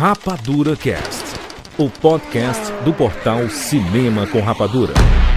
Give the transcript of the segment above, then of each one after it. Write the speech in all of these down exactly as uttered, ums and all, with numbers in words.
Rapadura Cast, o podcast do portal Cinema com Rapadura.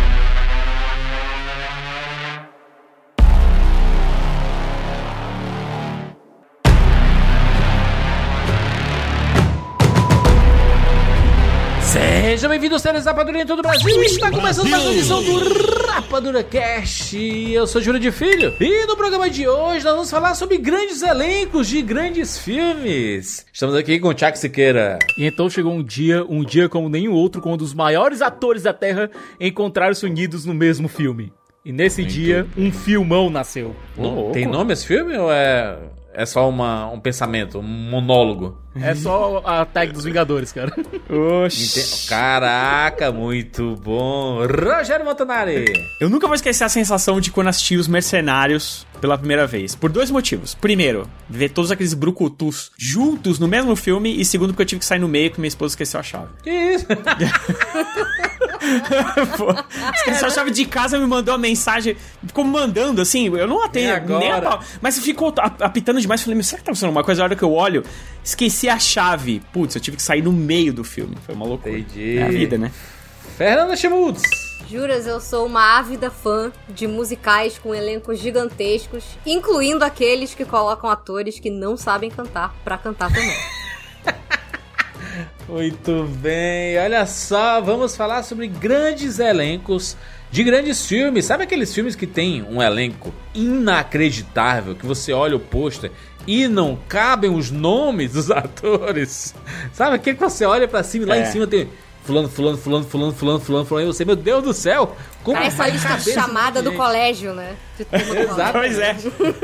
Sejam bem-vindos, séries Rapadura em todo o Brasil. Está começando mais uma edição do Rapadura Cast. Eu sou Júlio de Filho e no programa de hoje nós vamos falar sobre grandes elencos de grandes filmes. Estamos aqui com o Thiago Siqueira. E então chegou um dia, um dia como nenhum outro, quando os maiores atores da Terra encontraram-se unidos no mesmo filme. E nesse Muito dia, bem. um filmão nasceu. Não, tem nome esse filme ou é... É só uma, um pensamento, um monólogo? É só a tag dos Vingadores, cara. Oxi. Ente... Caraca, muito bom. Rogério Montanari. Eu nunca vou esquecer a sensação de quando assisti Os Mercenários pela primeira vez. Por dois motivos. Primeiro, ver todos aqueles brucutus juntos no mesmo filme. E segundo, porque eu tive que sair no meio que minha esposa esqueceu a chave. Que isso? Pô, esqueceu a chave de casa, me mandou uma mensagem. Ficou mandando assim. Eu não atendo nem a pau. Mas ficou apitando demais. Falei, será que tá funcionando uma coisa? A hora que eu olho, esqueci a chave. Putz, eu tive que sair no meio do filme. Foi uma loucura. Entendi. É a vida, né? Fernanda Schmutz. Juras, eu sou uma ávida fã de musicais com elencos gigantescos, incluindo aqueles que colocam atores que não sabem cantar pra cantar também. Muito bem, olha só, vamos falar sobre grandes elencos de grandes filmes. Sabe aqueles filmes que tem um elenco inacreditável, que você olha o pôster e não cabem os nomes dos atores? Sabe aquele que você olha pra cima e lá é. em cima tem fulano, fulano, fulano, fulano, fulano, fulano, fulano, e você, meu Deus do céu, como é essa lista chamada do colégio, né? Exato. Pois é.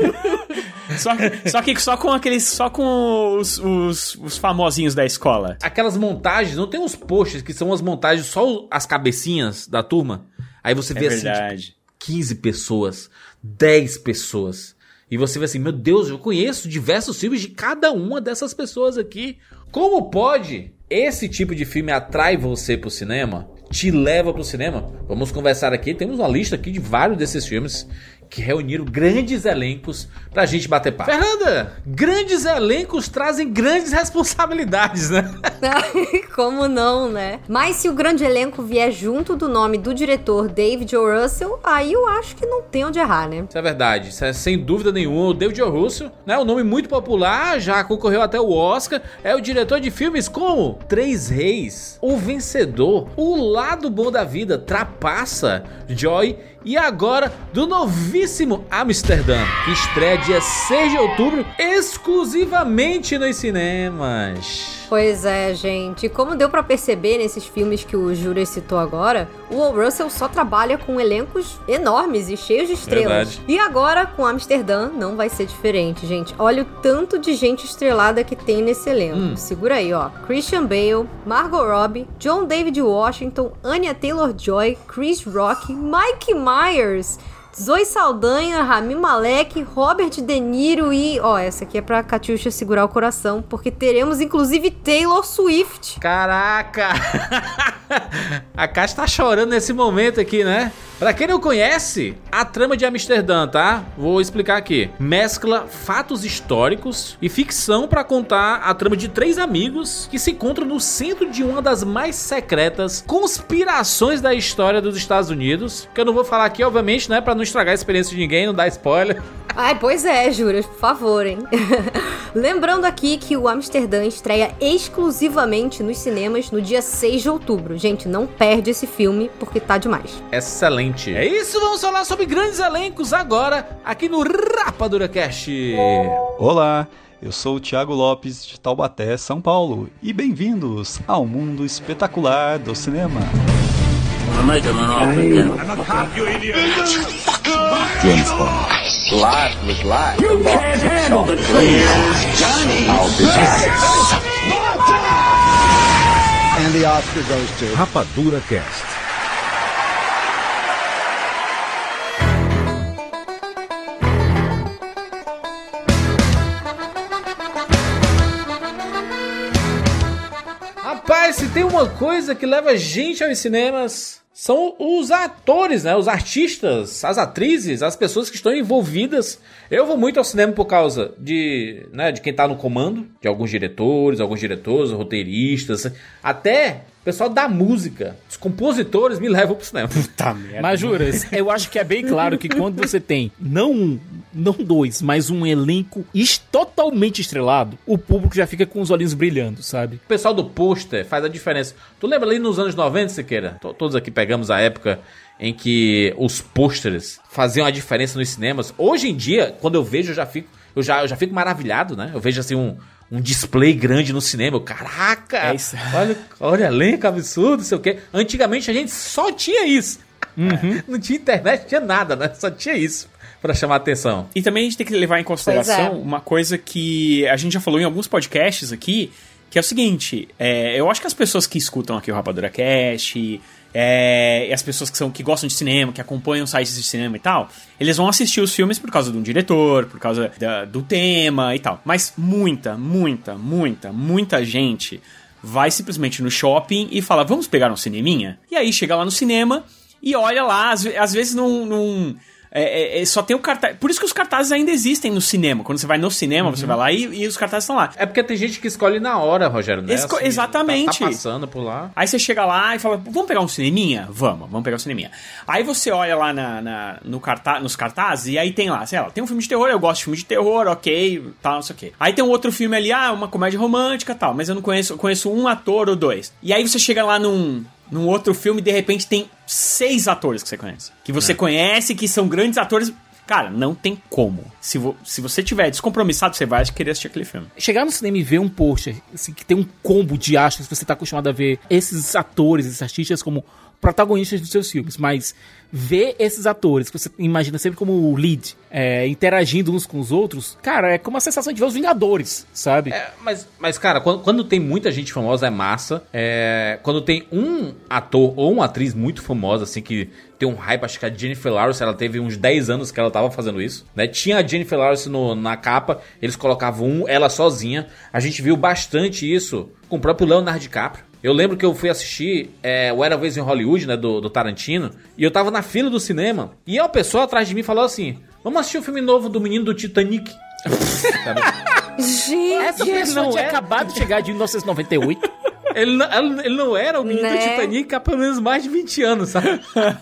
Só que, só que só com aqueles, só com os, os, os famosinhos da escola. Aquelas montagens, não tem uns posters que são as montagens, só as cabecinhas da turma? Aí você vê é assim, verdade. quinze pessoas, dez pessoas. E você vê assim, meu Deus, eu conheço diversos filmes de cada uma dessas pessoas aqui. Como pode esse tipo de filme atrai você pro cinema? Te leva pro cinema? Vamos conversar aqui, temos uma lista aqui de vários desses filmes que reuniram grandes elencos pra gente bater papo. Fernanda, grandes elencos trazem grandes responsabilidades, né? Como não, né? Mas se o grande elenco vier junto do nome do diretor David O. Russell, aí eu acho que não tem onde errar, né? Isso é verdade, isso é sem dúvida nenhuma. O David O. Russell, né? Um nome muito popular, já concorreu até o Oscar, é o diretor de filmes como Três Reis, O Vencedor, O Lado Bom da Vida, Trapaça, Joy e agora do novíssimo Amsterdã, que estreia dia seis de outubro exclusivamente nos cinemas. Pois é, gente. Como deu pra perceber nesses filmes que o Júlio citou agora, o O. Russell só trabalha com elencos enormes e cheios de estrelas. Verdade. E agora, com Amsterdã, não vai ser diferente, gente. Olha o tanto de gente estrelada que tem nesse elenco. Hum. Segura aí, ó. Christian Bale, Margot Robbie, John David Washington, Anya Taylor-Joy, Chris Rock, Mike Myers, Zoe Saldanha, Rami Malek, Robert De Niro e... Ó, essa aqui é pra Catiuxa segurar o coração, porque teremos, inclusive, Taylor Swift. Caraca! A Caixa tá chorando nesse momento aqui, né? Pra quem não conhece, a trama de Amsterdã, tá? Vou explicar aqui. Mescla fatos históricos e ficção pra contar a trama de três amigos que se encontram no centro de uma das mais secretas conspirações da história dos Estados Unidos. Que eu não vou falar aqui, obviamente, né? Pra não estragar a experiência de ninguém, não dar spoiler. Ai, pois é, Juras, por favor, hein? Lembrando aqui que o Amsterdã estreia exclusivamente nos cinemas no dia seis de outubro. Gente, não perde esse filme, porque tá demais. Excelente. É isso, vamos falar sobre grandes elencos agora, aqui no Rapadura Cast. Olá, eu sou o Thiago Lopes, de Taubaté, São Paulo. E bem-vindos ao mundo espetacular do cinema. James Bond. Life was life. You can't handle the truth, Johnny. I'll be back. And the Oscar goes to Rapadura Cast. Rapaz, se tem uma coisa que leva a gente aos cinemas, são os atores, né? Os artistas, as atrizes, as pessoas que estão envolvidas. Eu vou muito ao cinema por causa de, né, de quem tá no comando, de alguns diretores, alguns diretores, roteiristas, até o pessoal da música. Os compositores me levam pro cinema. Puta merda. Mas juras, eu acho que é bem claro que quando você tem não um, não dois, mas um elenco totalmente estrelado, o público já fica com os olhinhos brilhando, sabe? O pessoal do pôster faz a diferença. Tu lembra ali nos anos noventa, Siqueira? Todos aqui pegamos a época em que os pôsteres faziam a diferença nos cinemas. Hoje em dia, quando eu vejo, eu já fico, eu já, eu já fico maravilhado, né? Eu vejo assim um, um display grande no cinema. Eu, caraca! É isso. Olha, olha elenco absurdo, não sei o quê. Antigamente a gente só tinha isso. Uhum. Não tinha internet, não tinha nada, né? Só tinha isso pra chamar a atenção. E também a gente tem que levar em consideração é. uma coisa que a gente já falou em alguns podcasts aqui, que é o seguinte, é, eu acho que as pessoas que escutam aqui o Rapadura Cast, é, e as pessoas que, são, que gostam de cinema, que acompanham sites de cinema e tal, eles vão assistir os filmes por causa de um diretor, por causa da, do tema e tal. Mas muita, muita, muita, muita gente vai simplesmente no shopping e fala, vamos pegar um cineminha? E aí chega lá no cinema e olha lá, às, às vezes num... num É, é, só tem o cartaz. Por isso que os cartazes ainda existem no cinema. Quando você vai no cinema, uhum. você vai lá e, e os cartazes estão lá. É porque tem gente que escolhe na hora, Rogério, né? Esco- assim, exatamente. Tá, tá passando por lá. Aí você chega lá e fala, vamos pegar um cineminha? Vamos, vamos pegar um cineminha. Aí você olha lá na, na, no cartaz, nos cartazes e aí tem lá, sei lá, tem um filme de terror, eu gosto de filme de terror, ok, tal, não sei o quê. Aí tem um outro filme ali, ah, uma comédia romântica, tal, mas eu não conheço, eu conheço um ator ou dois. E aí você chega lá num... num outro filme e de repente tem seis atores que você conhece. Que você é. conhece, que são grandes atores. Cara, não tem como. Se, vo- se você tiver descompromissado, você vai querer assistir aquele filme. Chegar no cinema e ver um pôster assim, que tem um combo de astros, que você tá acostumado a ver esses atores, esses artistas como protagonistas dos seus filmes, mas ver esses atores que você imagina sempre como lead, é, interagindo uns com os outros, cara, é como a sensação de ver os Vingadores, sabe? É, mas, mas, cara, quando, quando tem muita gente famosa é massa. É, quando tem um ator ou uma atriz muito famosa, assim, que tem um hype, acho que a Jennifer Lawrence, ela teve uns dez anos que ela tava fazendo isso, né? Tinha a Jennifer Lawrence no, na capa, eles colocavam um, ela sozinha. A gente viu bastante isso com o próprio Leonardo DiCaprio. Eu lembro que eu fui assistir é, o Era Vez em Hollywood, né, do, do Tarantino, e eu tava na fila do cinema, e uma pessoa atrás de mim falou assim, vamos assistir o filme novo do menino do Titanic. Gente, essa pessoa não tinha era... acabado de chegar de mil novecentos e noventa e oito. Ele não, ele não era o menino né? do Titanic há pelo menos mais de vinte anos, sabe?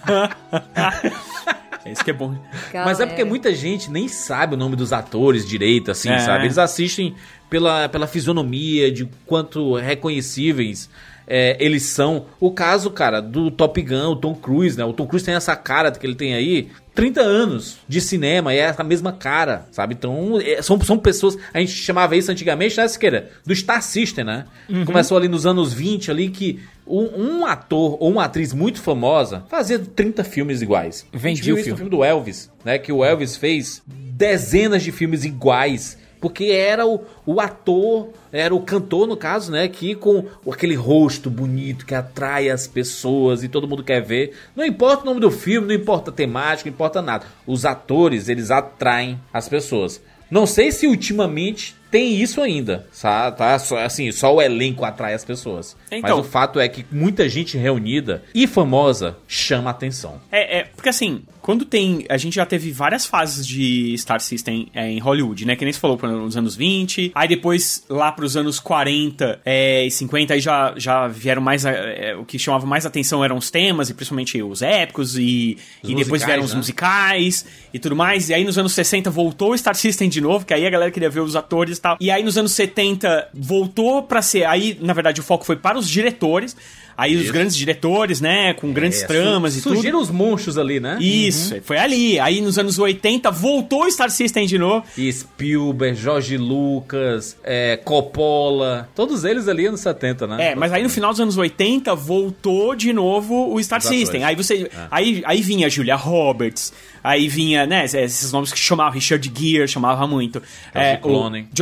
É isso que é bom. Galera. Mas é porque muita gente nem sabe o nome dos atores direito, assim, é. sabe? Eles assistem pela, pela fisionomia, de quanto reconhecíveis é, eles são. O caso, cara, do Top Gun, o Tom Cruise, né? O Tom Cruise tem essa cara que ele tem aí, trinta anos de cinema, e é essa mesma cara, sabe? Então, é, são, são pessoas... A gente chamava isso antigamente, né, Siqueira? Do Star System, né? Uhum. Começou ali nos anos vinte, ali, que um, um ator ou uma atriz muito famosa fazia trinta filmes iguais. Vendia o isso filme. no filme do Elvis, né? Que o Elvis fez dezenas de filmes iguais, porque era o, o ator, era o cantor, no caso, né? Que com aquele rosto bonito que atrai as pessoas e todo mundo quer ver. Não importa o nome do filme, não importa a temática, não importa nada. Os atores, eles atraem as pessoas. Não sei se ultimamente tem isso ainda, tá? Só, assim, só o elenco atrai as pessoas. Então, mas o fato é que muita gente reunida e famosa chama a atenção. É, é, porque assim, quando tem... A gente já teve várias fases de Star System é, em Hollywood, né? Que nem você falou, nos anos vinte. Aí depois, lá pros anos quarenta é, e cinquenta, aí já, já vieram mais... É, o que chamava mais atenção eram os temas, e principalmente os épicos, e, e depois vieram os né? musicais e tudo mais. E aí nos anos sessenta voltou o Star System de novo, que aí a galera queria ver os atores e tal. E aí nos anos setenta voltou pra ser... Aí, na verdade, o foco foi para os diretores. Aí Isso. os grandes diretores, né? Com grandes é, tramas su- e tudo. Surgiram os monstros ali, né? Isso, uhum. foi ali. Aí nos anos oitenta voltou o Star System de novo. E Spielberg, George Lucas, é, Coppola, todos eles ali anos setenta, né? É, mas aí no final dos anos oitenta voltou de novo o Star System. Aí você, é. aí, aí vinha a Julia Roberts, aí vinha, né, esses nomes que chamavam, Richard Gere chamava muito. George é, Clooney. George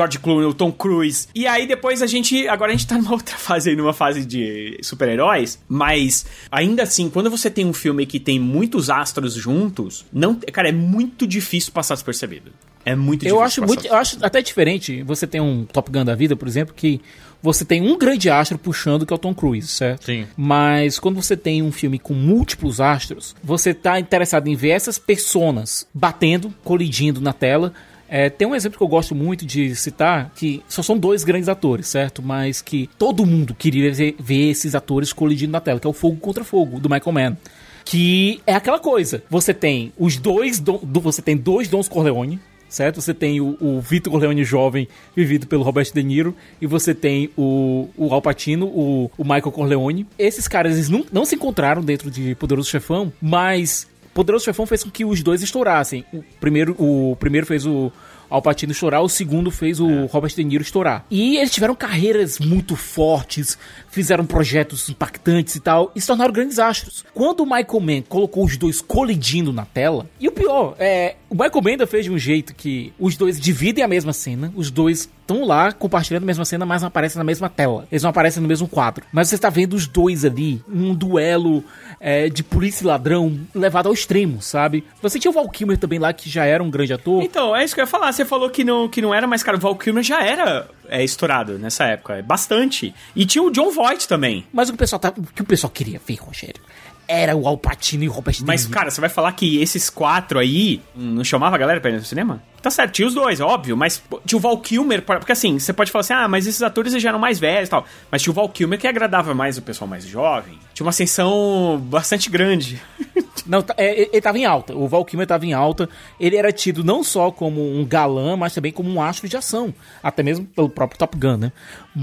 George Clooney, o Tom Cruise. E aí depois a gente, agora a gente tá numa outra fase aí, numa fase de super-heróis, mas ainda assim, quando você tem um filme que tem muitos astros juntos, não, cara, é muito difícil passar despercebido. É muito difícil. Eu acho muito, eu acho até diferente. Você tem um Top Gun da vida, por exemplo, que você tem um grande astro puxando, que é o Tom Cruise, certo? Sim. Mas quando você tem um filme com múltiplos astros, você tá interessado em ver essas personas batendo, colidindo na tela. É, tem um exemplo que eu gosto muito de citar, que só são dois grandes atores, certo? Mas que todo mundo queria ver, ver esses atores colidindo na tela, que é o Fogo contra Fogo, do Michael Mann. Que é aquela coisa, você tem os dois, do, você tem dois Dons Corleone, certo? Você tem o, o Vito Corleone jovem, vivido pelo Robert De Niro, e você tem o, o Al Pacino, o, o Michael Corleone. Esses caras, eles não, não se encontraram dentro de Poderoso Chefão, mas Poderoso Chefão fez com que os dois estourassem. O primeiro, o primeiro fez o Al Pacino estourar, o segundo fez o é. Robert De Niro estourar. E eles tiveram carreiras muito fortes, fizeram projetos impactantes e tal, e se tornaram grandes astros. Quando o Michael Mann colocou os dois colidindo na tela, e o pior, é, o Michael Mann ainda fez de um jeito que os dois dividem a mesma cena, os dois estão lá compartilhando a mesma cena, mas não aparecem na mesma tela. Eles não aparecem no mesmo quadro. Mas você está vendo os dois ali, um duelo é, de polícia e ladrão levado ao extremo, sabe? Você tinha o Val Kilmer também lá, que já era um grande ator. Então, é isso que eu ia falar. Você falou que não, que não era, mas, cara, o Val Kilmer já era é, estourado nessa época. Bastante. E tinha o John Voight também. Mas o que o pessoal, tá, o que o pessoal queria ver, Rogério, era o Al Pacino e o Robert De Niro. Mas, cara, você vai falar que esses quatro aí não chamava a galera pra ir no cinema? Tá certo, tinha os dois, óbvio, mas tinha o Val Kilmer, porque assim, você pode falar assim, ah, mas esses atores já eram mais velhos e tal, mas tinha o Val Kilmer que agradava mais o pessoal mais jovem, tinha uma ascensão bastante grande. Não, é, ele tava em alta, o Val Kilmer tava em alta, ele era tido não só como um galã, mas também como um astro de ação, até mesmo pelo próprio Top Gun, né?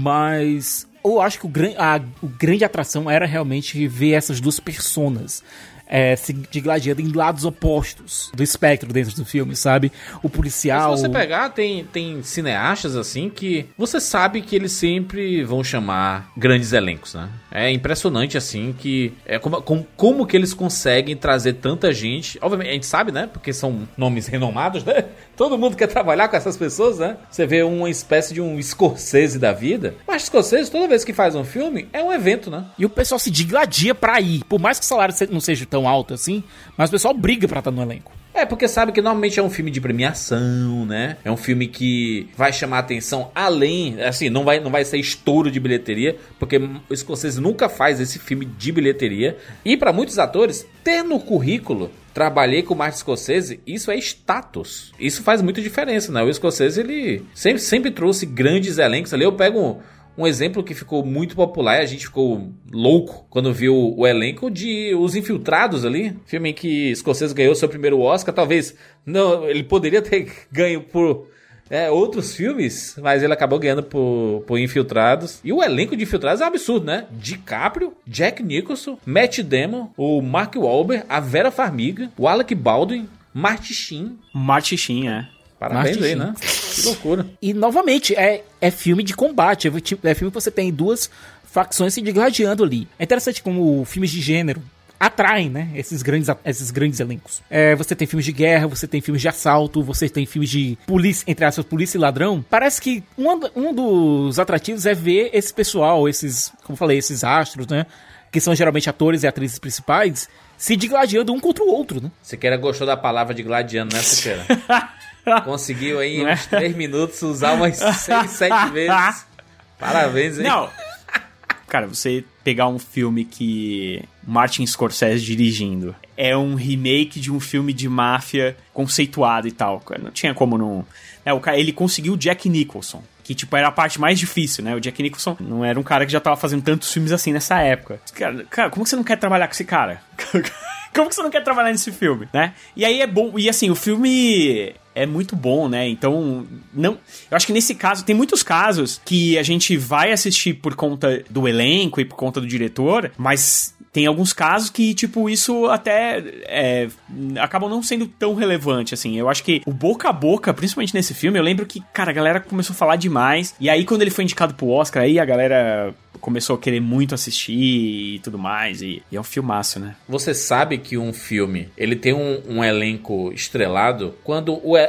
Mas eu acho que o, a, o grande atração era realmente ver essas duas personas É, se digladiando em lados opostos do espectro dentro do filme, sabe? O policial... Mas se você pegar, tem, tem cineastas assim que você sabe que eles sempre vão chamar grandes elencos, né? É impressionante assim que... É como, como, como que eles conseguem trazer tanta gente... Obviamente, a gente sabe, né? Porque são nomes renomados, né? Todo mundo quer trabalhar com essas pessoas, né? Você vê uma espécie de um Scorsese da vida. Mas Scorsese, toda vez que faz um filme, é um evento, né? E o pessoal se digladia pra ir. Por mais que o salário não seja tão alto assim, mas o pessoal briga pra estar no elenco. É, porque sabe que normalmente é um filme de premiação, né? É um filme que vai chamar atenção além... Assim, não vai, não vai ser estouro de bilheteria, porque o Scorsese nunca faz esse filme de bilheteria. E pra muitos atores, ter no currículo... Trabalhei com o Martin Scorsese, isso é status. Isso faz muita diferença, né? O Scorsese, ele sempre, sempre trouxe grandes elencos ali. Eu pego um, um exemplo que ficou muito popular e a gente ficou louco quando viu o, o elenco de Os Infiltrados ali. Filme em que Scorsese ganhou seu primeiro Oscar. Talvez não, ele poderia ter ganho por... É, outros filmes, mas ele acabou ganhando por, por Infiltrados. E o elenco de Infiltrados é um absurdo, né? DiCaprio, Jack Nicholson, Matt Damon, o Mark Wahlberg, a Vera Farmiga, o Alec Baldwin, Marty Sheen. Marty Sheen, é. Parabéns aí, né? Que loucura. E, novamente, é, é filme de combate. É filme que você tem duas facções se digladiando ali. É interessante como filmes de gênero atraem, né, esses grandes, esses grandes elencos. É, você tem filmes de guerra, você tem filmes de assalto, você tem filmes de polícia, entre aspas, polícia e ladrão. Parece que um, um dos atrativos é ver esse pessoal, esses, como eu falei, esses astros, né, que são geralmente atores e atrizes principais, se digladiando um contra o outro, né. Siqueira gostou da palavra de gladiando, né, Siqueira? Conseguiu aí em uns três minutos usar umas seis, sete vezes. Parabéns, hein? Não. Cara, você pegar um filme que Martin Scorsese dirigindo é um remake de um filme de máfia conceituado e tal. Não tinha como não... É, o cara, ele conseguiu o Jack Nicholson, que tipo era a parte mais difícil, né? O Jack Nicholson não era um cara que já tava fazendo tantos filmes assim nessa época. Cara, cara como que você não quer trabalhar com esse cara? Como que você não quer trabalhar nesse filme, né? E aí é bom... E assim, o filme... é muito bom, né? Então, não... Eu acho que nesse caso, tem muitos casos que a gente vai assistir por conta do elenco e por conta do diretor, mas tem alguns casos que, tipo, isso até é, acabam não sendo tão relevante, assim. Eu acho que o boca a boca, principalmente nesse filme, eu lembro que, cara, a galera começou a falar demais. E aí, quando ele foi indicado pro Oscar, aí a galera começou a querer muito assistir e tudo mais. E, e é um filmaço, né? Você sabe que um filme, ele tem um, um elenco estrelado quando o, a,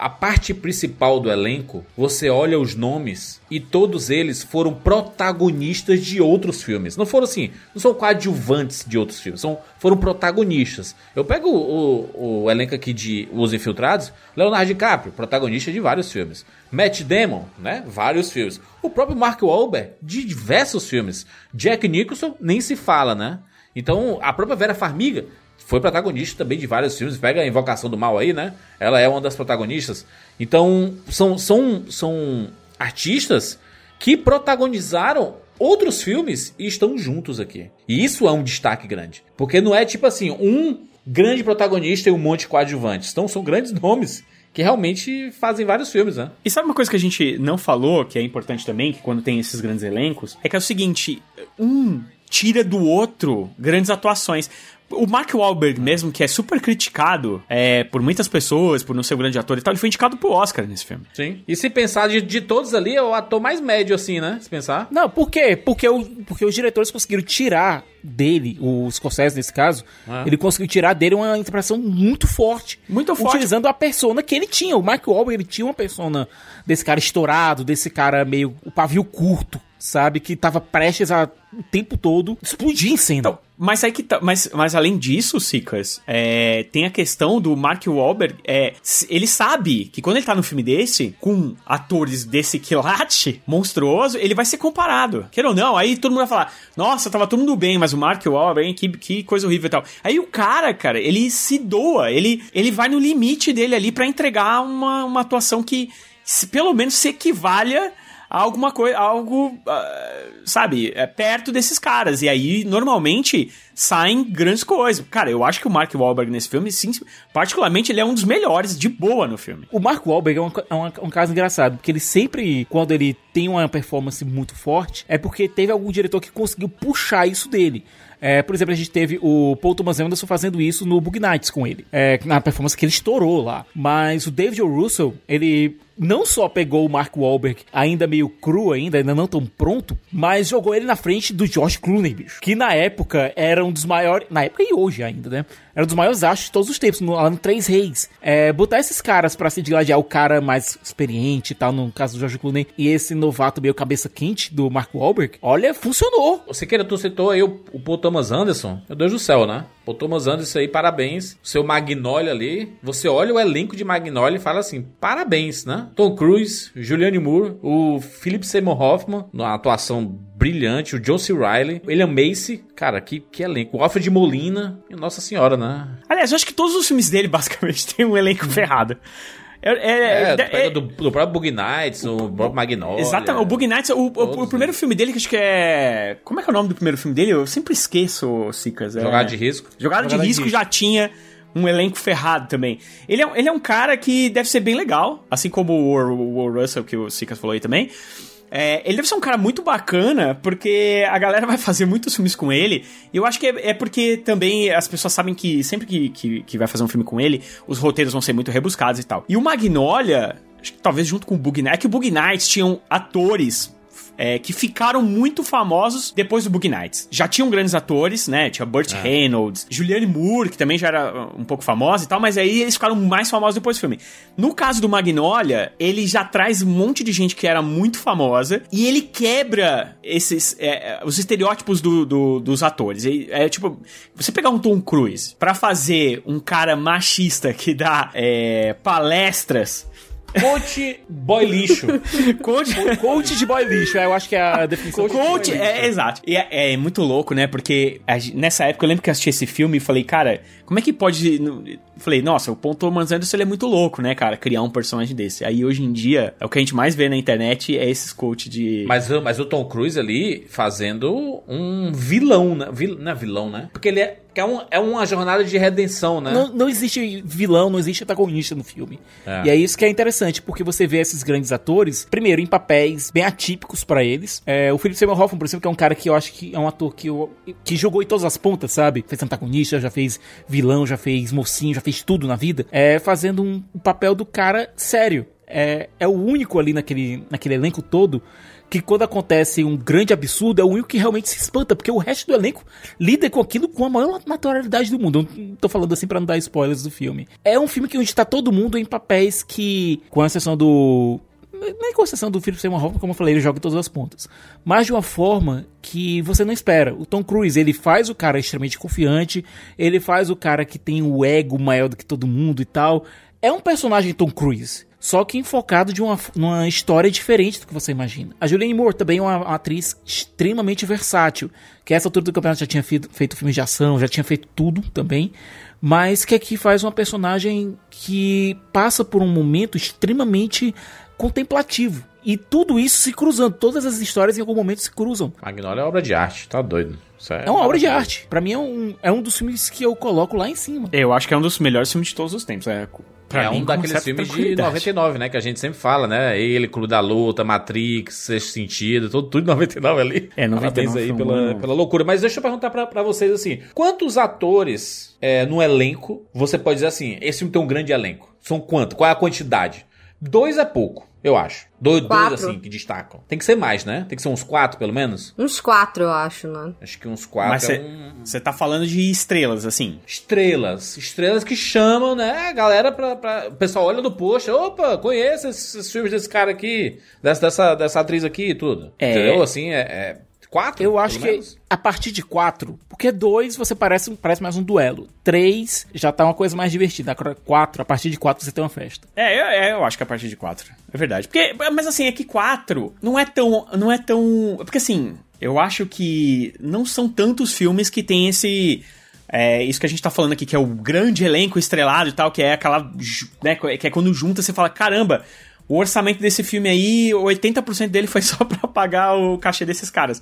a parte principal do elenco, você olha os nomes e todos eles foram protagonistas de outros filmes. Não foram assim, não são coadjuvantes de outros filmes, são, foram protagonistas. Eu pego o, o, o elenco aqui de Os Infiltrados, Leonardo DiCaprio, protagonista de vários filmes. Matt Damon, né? Vários filmes. O próprio Mark Wahlberg, de diversos filmes. Jack Nicholson, nem se fala, né? Então, a própria Vera Farmiga foi protagonista também de vários filmes. Pega a Invocação do Mal aí, né? Ela é uma das protagonistas. Então, são, são, são artistas que protagonizaram outros filmes e estão juntos aqui. E isso é um destaque grande. Porque não é tipo assim, um grande protagonista e um monte de coadjuvantes. Então, são grandes nomes que realmente fazem vários filmes, né? E sabe uma coisa que a gente não falou, que é importante também, que quando tem esses grandes elencos, é que é o seguinte, um tira do outro grandes atuações. O Mark Wahlberg mesmo, que é super criticado é, por muitas pessoas, por não ser um grande ator e tal, ele foi indicado pro Oscar nesse filme. Sim. E se pensar de, de todos ali, é o ator mais médio, assim, né? Se pensar. Não, por quê? Porque, o, porque os diretores conseguiram tirar dele, o Scorsese nesse caso, ah. ele conseguiu tirar dele uma interpretação muito forte. Muito forte. Utilizando a persona que ele tinha. O Mark Wahlberg, ele tinha uma persona desse cara estourado, desse cara meio, o pavio curto, sabe? Que tava prestes a, o tempo todo, explodir em cena. Então, mas, aí que tá, mas, mas além disso, Sicas, é, tem a questão do Mark Wahlberg, é, ele sabe que quando ele tá num filme desse, com atores desse quilate monstruoso, ele vai ser comparado. Quer ou não, aí todo mundo vai falar, nossa, tava todo mundo bem, mas o Mark Wahlberg, que, que coisa horrível e tal. Aí o cara, cara, ele se doa, ele, ele vai no limite dele ali pra entregar uma, uma atuação que, se, pelo menos, se equivalha alguma coisa, algo, uh, sabe, é perto desses caras. E aí, normalmente, saem grandes coisas. Cara, eu acho que o Mark Wahlberg nesse filme, sim, particularmente, ele é um dos melhores de boa no filme. O Mark Wahlberg é um, é um, um caso engraçado, porque ele sempre, quando ele tem uma performance muito forte, é porque teve algum diretor que conseguiu puxar isso dele. É, por exemplo, a gente teve o Paul Thomas Anderson fazendo isso no Boogie Nights com ele, é, na performance que ele estourou lá. Mas o David O. Russell, ele não só pegou o Mark Wahlberg ainda meio cru, ainda, ainda não tão pronto, mas jogou ele na frente do George Clooney, bicho. Que na época era um dos maiores, na época e hoje ainda, né? Era um dos maiores astros de todos os tempos, no, lá no Três Reis. É, botar esses caras pra se digladiar, o cara mais experiente e tal, no caso do George Clooney, e esse novato meio cabeça quente do Mark Wahlberg, olha, funcionou. Você queira, tu citou aí o, o Paul Thomas Anderson, meu Deus do céu, né? Paul Thomas Anderson aí, parabéns. O seu Magnolia ali, você olha o elenco de Magnolia e fala assim, parabéns, né? Tom Cruise, Julianne Moore, o Philip Seymour Hoffman, numa atuação brilhante, o John C. Reilly, William Macy, cara, que, que elenco. O Alfred Molina, e Nossa Senhora, né? Aliás, eu acho que todos os filmes dele, basicamente, tem um elenco ferrado. É, é, é, é do, do próprio Boogie Nights, o próprio Magnolia. Exatamente, o Boogie Nights, o, o, o primeiro filme dele, que acho que é... Como é que é o nome do primeiro filme dele? Eu sempre esqueço, Sicas. É... Jogada de Risco. Jogada, Jogada de, risco de Risco já tinha um elenco ferrado também. Ele é, ele é um cara que deve ser bem legal, assim como o, o, o Russell, que o Sicas falou aí também. É, ele deve ser um cara muito bacana, porque a galera vai fazer muitos filmes com ele, e eu acho que é, é porque também as pessoas sabem que sempre que, que, que vai fazer um filme com ele, os roteiros vão ser muito rebuscados e tal. E o Magnolia, acho que talvez junto com o Boogie Nights, é que o Boogie Nights tinham atores... É, que ficaram muito famosos depois do Boogie Nights. Já tinham grandes atores, né? Tinha Burt é. Reynolds, Julianne Moore, que também já era um pouco famosa e tal, mas aí eles ficaram mais famosos depois do filme. No caso do Magnolia, ele já traz um monte de gente que era muito famosa e ele quebra esses é, os estereótipos do, do, dos atores. É, é tipo, você pegar um Tom Cruise pra fazer um cara machista que dá é, palestras... Coach boy lixo. Coach, coach de boy lixo, eu acho que é a definição. Coach, coach de é, exato. E é, é muito louco, né? Porque a, nessa época eu lembro que eu assisti esse filme e falei, cara, como é que pode... Falei, nossa, o Paul Thomas Anderson ele é muito louco, né, cara? Criar um personagem desse. Aí hoje em dia, é o que a gente mais vê na internet é esses coach de... Mas, mas o Tom Cruise ali fazendo um vilão, né? Vil, não é vilão, né? Porque ele é... Que é, um, é uma jornada de redenção, né? Não, não existe vilão, não existe antagonista no filme. É. E é isso que é interessante, porque você vê esses grandes atores, primeiro, em papéis bem atípicos pra eles. É, o Philip Seymour Hoffman, por exemplo, que é um cara que eu acho que é um ator que, eu, que jogou em todas as pontas, sabe? Fez antagonista, já fez vilão, já fez mocinho, já fez tudo na vida. É, fazendo um, um papel do cara sério. é, é o único ali naquele, naquele elenco todo que quando acontece um grande absurdo, é o único que realmente se espanta, porque o resto do elenco lida com aquilo com a maior naturalidade do mundo. Eu não tô falando assim pra não dar spoilers do filme. É um filme que onde tá todo mundo em papéis que, com a exceção do... nem com exceção do Philip Seymour Hoffman, como eu falei, ele joga em todas as pontas. Mas de uma forma que você não espera. O Tom Cruise, ele faz o cara extremamente confiante, ele faz o cara que tem o ego maior do que todo mundo e tal. É um personagem Tom Cruise, só que enfocado de uma, uma história diferente do que você imagina. A Julianne Moore também é uma, uma atriz extremamente versátil, que a essa altura do campeonato já tinha feito, feito filmes de ação, já tinha feito tudo também, mas que aqui faz uma personagem que passa por um momento extremamente contemplativo. E tudo isso se cruzando, todas as histórias em algum momento se cruzam. Magnolia é obra de arte, tá doido. Isso é, é uma obra de arte. Pra mim é um, é um dos filmes que eu coloco lá em cima. Eu acho que é um dos melhores filmes de todos os tempos. É, é um daqueles filmes de noventa e nove, né? Que a gente sempre fala, né? Ele, Clube da Luta, Matrix, Sexto Sentido, tudo, tudo de noventa e nove ali. É, noventa e nove. Parabéns aí pela, pela loucura. Mas deixa eu perguntar pra, pra vocês assim: quantos atores é, no elenco você pode dizer assim, esse filme tem um grande elenco? São quantos? Qual é a quantidade? Dois é pouco, eu acho. Dois, dois, assim, que destacam. Tem que ser mais, né? Tem que ser uns quatro, pelo menos? Uns quatro, eu acho, né? Acho que uns quatro. Mas é um... você tá falando de estrelas, assim? Estrelas. Estrelas que chamam, né? A galera pra... pra... O pessoal olha no post. Opa, conheço esses, esses filmes desse cara aqui. Dessa, dessa, dessa atriz aqui e tudo. É. Entendeu? Assim, é... é... Quatro? Eu acho que menos? A partir de quatro, porque dois você parece, parece mais um duelo. Três já tá uma coisa mais divertida. Agora quatro, a partir de quatro você tem uma festa. É, eu, é, eu acho que a partir de quatro. É verdade. Porque, mas assim, é que quatro não é tão... Não é tão... Porque assim, eu acho que não são tantos filmes que tem esse... É, isso que a gente tá falando aqui, que é o grande elenco estrelado e tal, que é aquela... Né, que é quando junta você fala, caramba... O orçamento desse filme aí, oitenta por cento dele foi só pra pagar o cachê desses caras.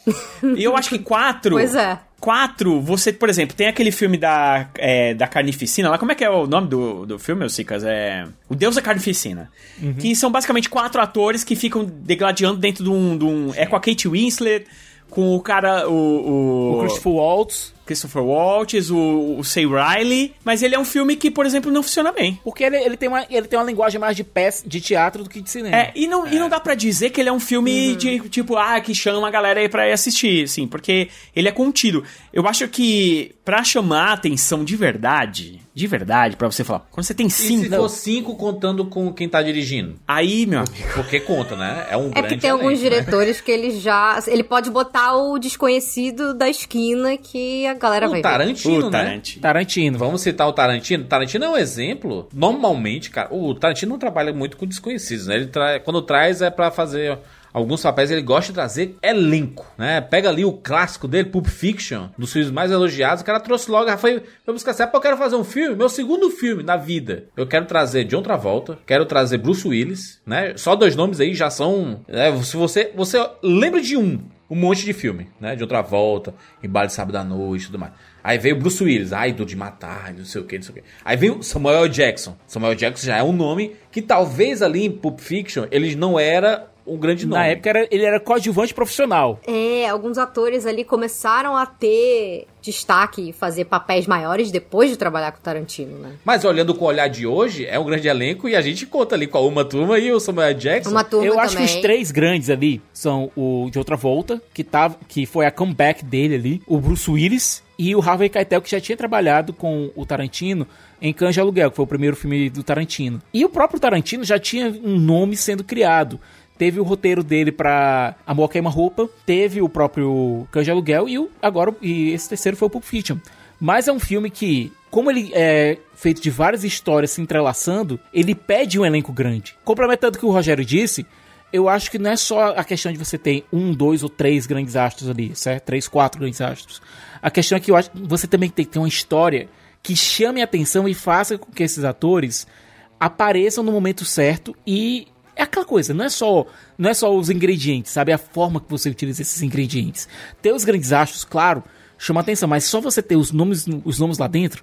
E eu acho que quatro... Pois é. Quatro, você, por exemplo, tem aquele filme da, é, da Carnificina lá. Como é que é o nome do, do filme, Cicas? É... O Deus da Carnificina. Uhum. Que são basicamente quatro atores que ficam degladiando dentro de um... De um é com a Kate Winslet, com o cara... O, o... o Christopher Waltz... Christopher Waltz, o, o Say Riley, mas ele é um filme que, por exemplo, não funciona bem. Porque ele, ele, tem, uma, ele tem uma linguagem mais de peça, de teatro do que de cinema. É, e não, é. e não dá pra dizer que ele é um filme uhum. de, tipo, ah, que chama a galera aí pra ir assistir, assim, porque ele é contido. Eu acho que pra chamar a atenção de verdade, de verdade, pra você falar, quando você tem cinco... E se for cinco contando com quem tá dirigindo? Aí, meu amigo... Porque conta, né? É um É grande que tem elenco, alguns diretores né? que ele já... Ele pode botar o desconhecido da esquina que a galera o vai Tarantino, ver. O né? Tarantino. Tarantino. Vamos citar o Tarantino. Tarantino é um exemplo. Normalmente, cara, o Tarantino não trabalha muito com desconhecidos, né? Ele tra... Quando traz é pra fazer... Alguns papéis ele gosta de trazer elenco, né? Pega ali o clássico dele, Pulp Fiction, dos filmes mais elogiados. O cara trouxe logo, foi, foi buscar assim, eu quero fazer um filme, meu segundo filme na vida. Eu quero trazer John Travolta, quero trazer Bruce Willis, né? Só dois nomes aí já são... Né? Se você, você lembra de um, um monte de filme, né? De outra volta, Embalo de Sábado à Noite e tudo mais. Aí veio o Bruce Willis, ai, do de matar, não sei o que, não sei o que. Aí veio Samuel Jackson. Samuel Jackson já é um nome que talvez ali em Pulp Fiction ele não era um grande nome. Na época era, ele era coadjuvante profissional. É, alguns atores ali começaram a ter destaque e fazer papéis maiores depois de trabalhar com o Tarantino, né? Mas olhando com o olhar de hoje, é um grande elenco e a gente conta ali com a Uma Turma e o Samuel Jackson. Uma Turma Eu também. acho que os três grandes ali são o de Outra Volta, que, tava, que foi a comeback dele ali, o Bruce Willis e o Harvey Keitel, que já tinha trabalhado com o Tarantino em Cães de Aluguel, que foi o primeiro filme do Tarantino. E o próprio Tarantino já tinha um nome sendo criado. Teve o roteiro dele pra Amor Queima-Roupa, teve o próprio Cães de Aluguel e o, agora e esse terceiro foi o Pulp Fiction. Mas é um filme que, como ele é feito de várias histórias se entrelaçando, ele pede um elenco grande. Complementando o que o Rogério disse, eu acho que não é só a questão de você ter um, dois ou três grandes astros ali, certo? Três, quatro grandes astros. A questão é que eu acho que você também tem que ter uma história que chame a atenção e faça com que esses atores apareçam no momento certo e... É aquela coisa, não é só, não é só os ingredientes, sabe? A forma que você utiliza esses ingredientes. Ter os grandes astros, claro, chama atenção, mas só você ter os nomes, os nomes lá dentro,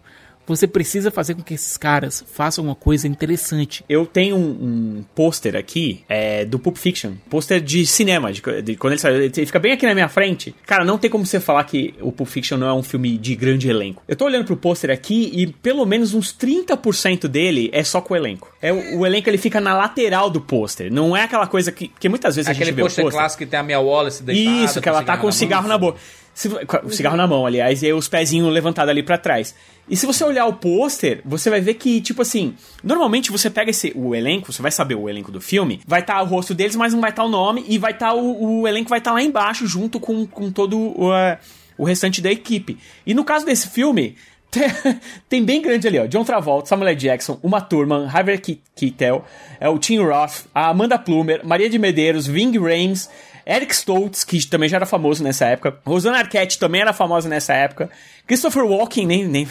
você precisa fazer com que esses caras façam uma coisa interessante. Eu tenho um, um pôster aqui é, do Pulp Fiction, pôster de cinema, de, de, quando ele saiu, ele fica bem aqui na minha frente. Cara, não tem como você falar que o Pulp Fiction não é um filme de grande elenco. Eu tô olhando pro pôster aqui e pelo menos uns trinta por cento dele é só com o elenco. É, o, o elenco ele fica na lateral do pôster, não é aquela coisa que, que muitas vezes Aquele a gente vê o pôster. Aquele pôster clássico que tem a Mia Wallace deitada. Isso, que ela tá com o cigarro na boca. Se, o cigarro na mão, aliás, e aí os pezinhos levantados ali pra trás. E se você olhar o pôster, você vai ver que, tipo assim, normalmente você pega esse, o elenco, você vai saber o elenco do filme, vai estar tá o rosto deles, mas não vai estar tá o nome, e vai estar tá o, o elenco vai estar tá lá embaixo, junto com, com todo o, uh, o restante da equipe. E no caso desse filme, tem bem grande ali, ó, John Travolta, Samuel L. Jackson, Uma Thurman, Harvey Keitel, é, o Tim Roth, a Amanda Plummer, Maria de Medeiros, Ving Rhames, Eric Stoltz, que também já era famoso nessa época. Rosanna Arquette também era famosa nessa época. Christopher Walken, nem... nem...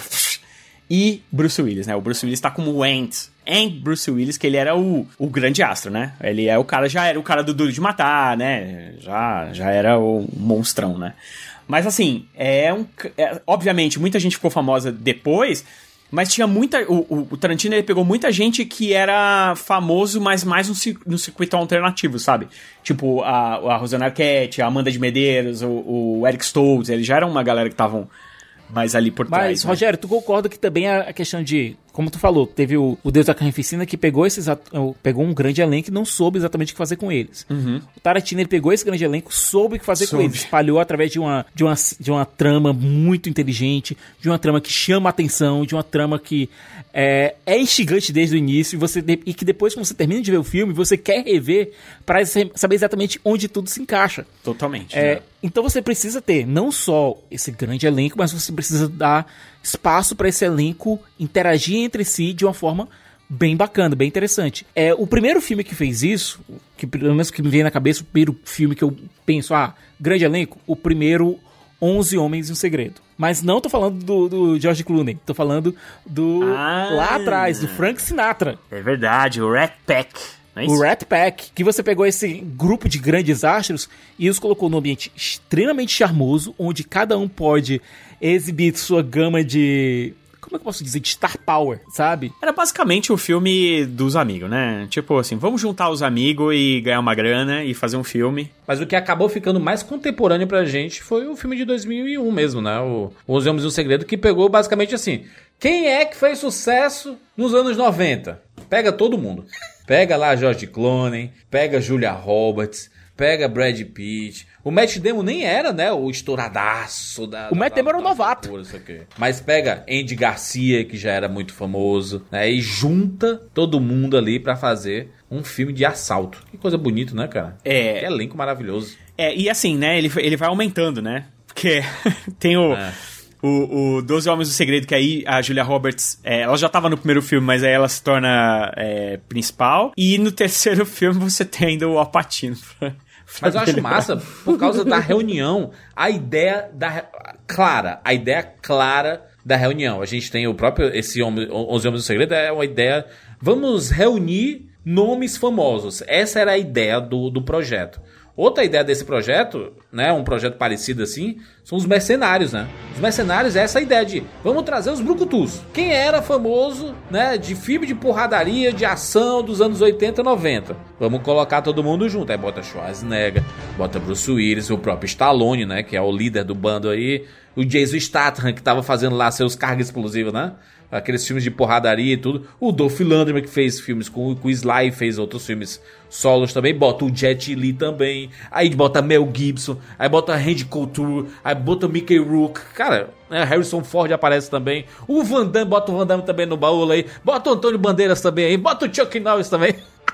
E Bruce Willis, né? O Bruce Willis tá como o Ant. Ant Bruce Willis, que ele era o, o grande astro, né? Ele é o cara, já era o cara do Duro de Matar, né? Já, já era o monstrão, né? Mas assim, é um... É, obviamente, muita gente ficou famosa depois... Mas tinha muita... O, o Tarantino, ele pegou muita gente que era famoso, mas mais no, no circuito alternativo, sabe? Tipo, a, a Rosanna Arquette, a Amanda de Medeiros, o, o Eric Stoltz, eles já eram uma galera que estavam mais ali por trás. Mas, né? Rogério, tu concorda que também a questão de... Como tu falou, teve o, o Deus da Carnificina que pegou esses pegou um grande elenco e não soube exatamente o que fazer com eles. Uhum. O Tarantino, ele pegou esse grande elenco, soube o que fazer soube. com eles. Espalhou através de uma, de, uma, de uma trama muito inteligente, de uma trama que chama a atenção, de uma trama que é, é instigante desde o início e, você, e que depois, quando você termina de ver o filme, você quer rever para saber exatamente onde tudo se encaixa. Totalmente. É, né? Então você precisa ter não só esse grande elenco, mas você precisa dar espaço para esse elenco interagir entre si de uma forma bem bacana, bem interessante. É, o primeiro filme que fez isso, que pelo menos que me vem na cabeça, o primeiro filme que eu penso, ah, grande elenco, o primeiro onze Homens e um Segredo. Mas não tô falando do, do George Clooney, tô falando do ah, lá atrás, do Frank Sinatra. É verdade, o Rat Pack. É o Rat Pack, que você pegou esse grupo de grandes astros e os colocou num ambiente extremamente charmoso, onde cada um pode exibir sua gama de... Como é que eu posso dizer? De star power, sabe? Era basicamente o filme dos amigos, né? Tipo assim, vamos juntar os amigos e ganhar uma grana e fazer um filme. Mas o que acabou ficando mais contemporâneo pra gente foi o filme de dois mil e um mesmo, né? O Os Homens e um Segredo, que pegou basicamente assim... Quem é que fez sucesso nos anos noventa? Pega todo mundo. Pega lá George Clooney, pega Julia Roberts, pega Brad Pitt. O Matt Damon nem era, né, o estouradaço da... O Matt Damon era um novato. Cultura, mas pega Andy Garcia, que já era muito famoso, né, e junta todo mundo ali pra fazer um filme de assalto. Que coisa bonita, né, cara? É. Que elenco maravilhoso. É, e assim, né, ele, ele vai aumentando, né? Porque tem o... É. O, o doze Homens do Segredo, que aí a Julia Roberts, é, ela já tava no primeiro filme, mas aí ela se torna é, principal. E no terceiro filme você tem ainda o Al Pacino. Pra, pra mas eu acho massa, por causa da reunião, a ideia da... Clara, a ideia clara da reunião. A gente tem o próprio, esse homem, onze Homens do Segredo, é uma ideia... Vamos reunir nomes famosos. Essa era a ideia do, do projeto. Outra ideia desse projeto, né, um projeto parecido assim, são os mercenários, né? Os mercenários é essa ideia de, vamos trazer os brucutus. Quem era famoso, né, de filme de porradaria, de ação dos anos oitenta e noventa. Vamos colocar todo mundo junto. Aí bota Schwarzenegger, bota Bruce Willis, o próprio Stallone, né, que é o líder do bando aí. O Jason Statham, que tava fazendo lá seus cargas explosivas, né? Aqueles filmes de porradaria e tudo. O Dolph Lundgren, que fez filmes com, com o Sly, fez outros filmes solos também. Bota o Jet Li também. Aí bota Mel Gibson. Aí bota Randy Couture. Aí bota o Mickey Rourke. Cara, né, Harrison Ford aparece também. O Van Damme, bota o Van Damme também no baú aí. Bota o Antônio Bandeiras também aí. Bota o Chuck Norris também.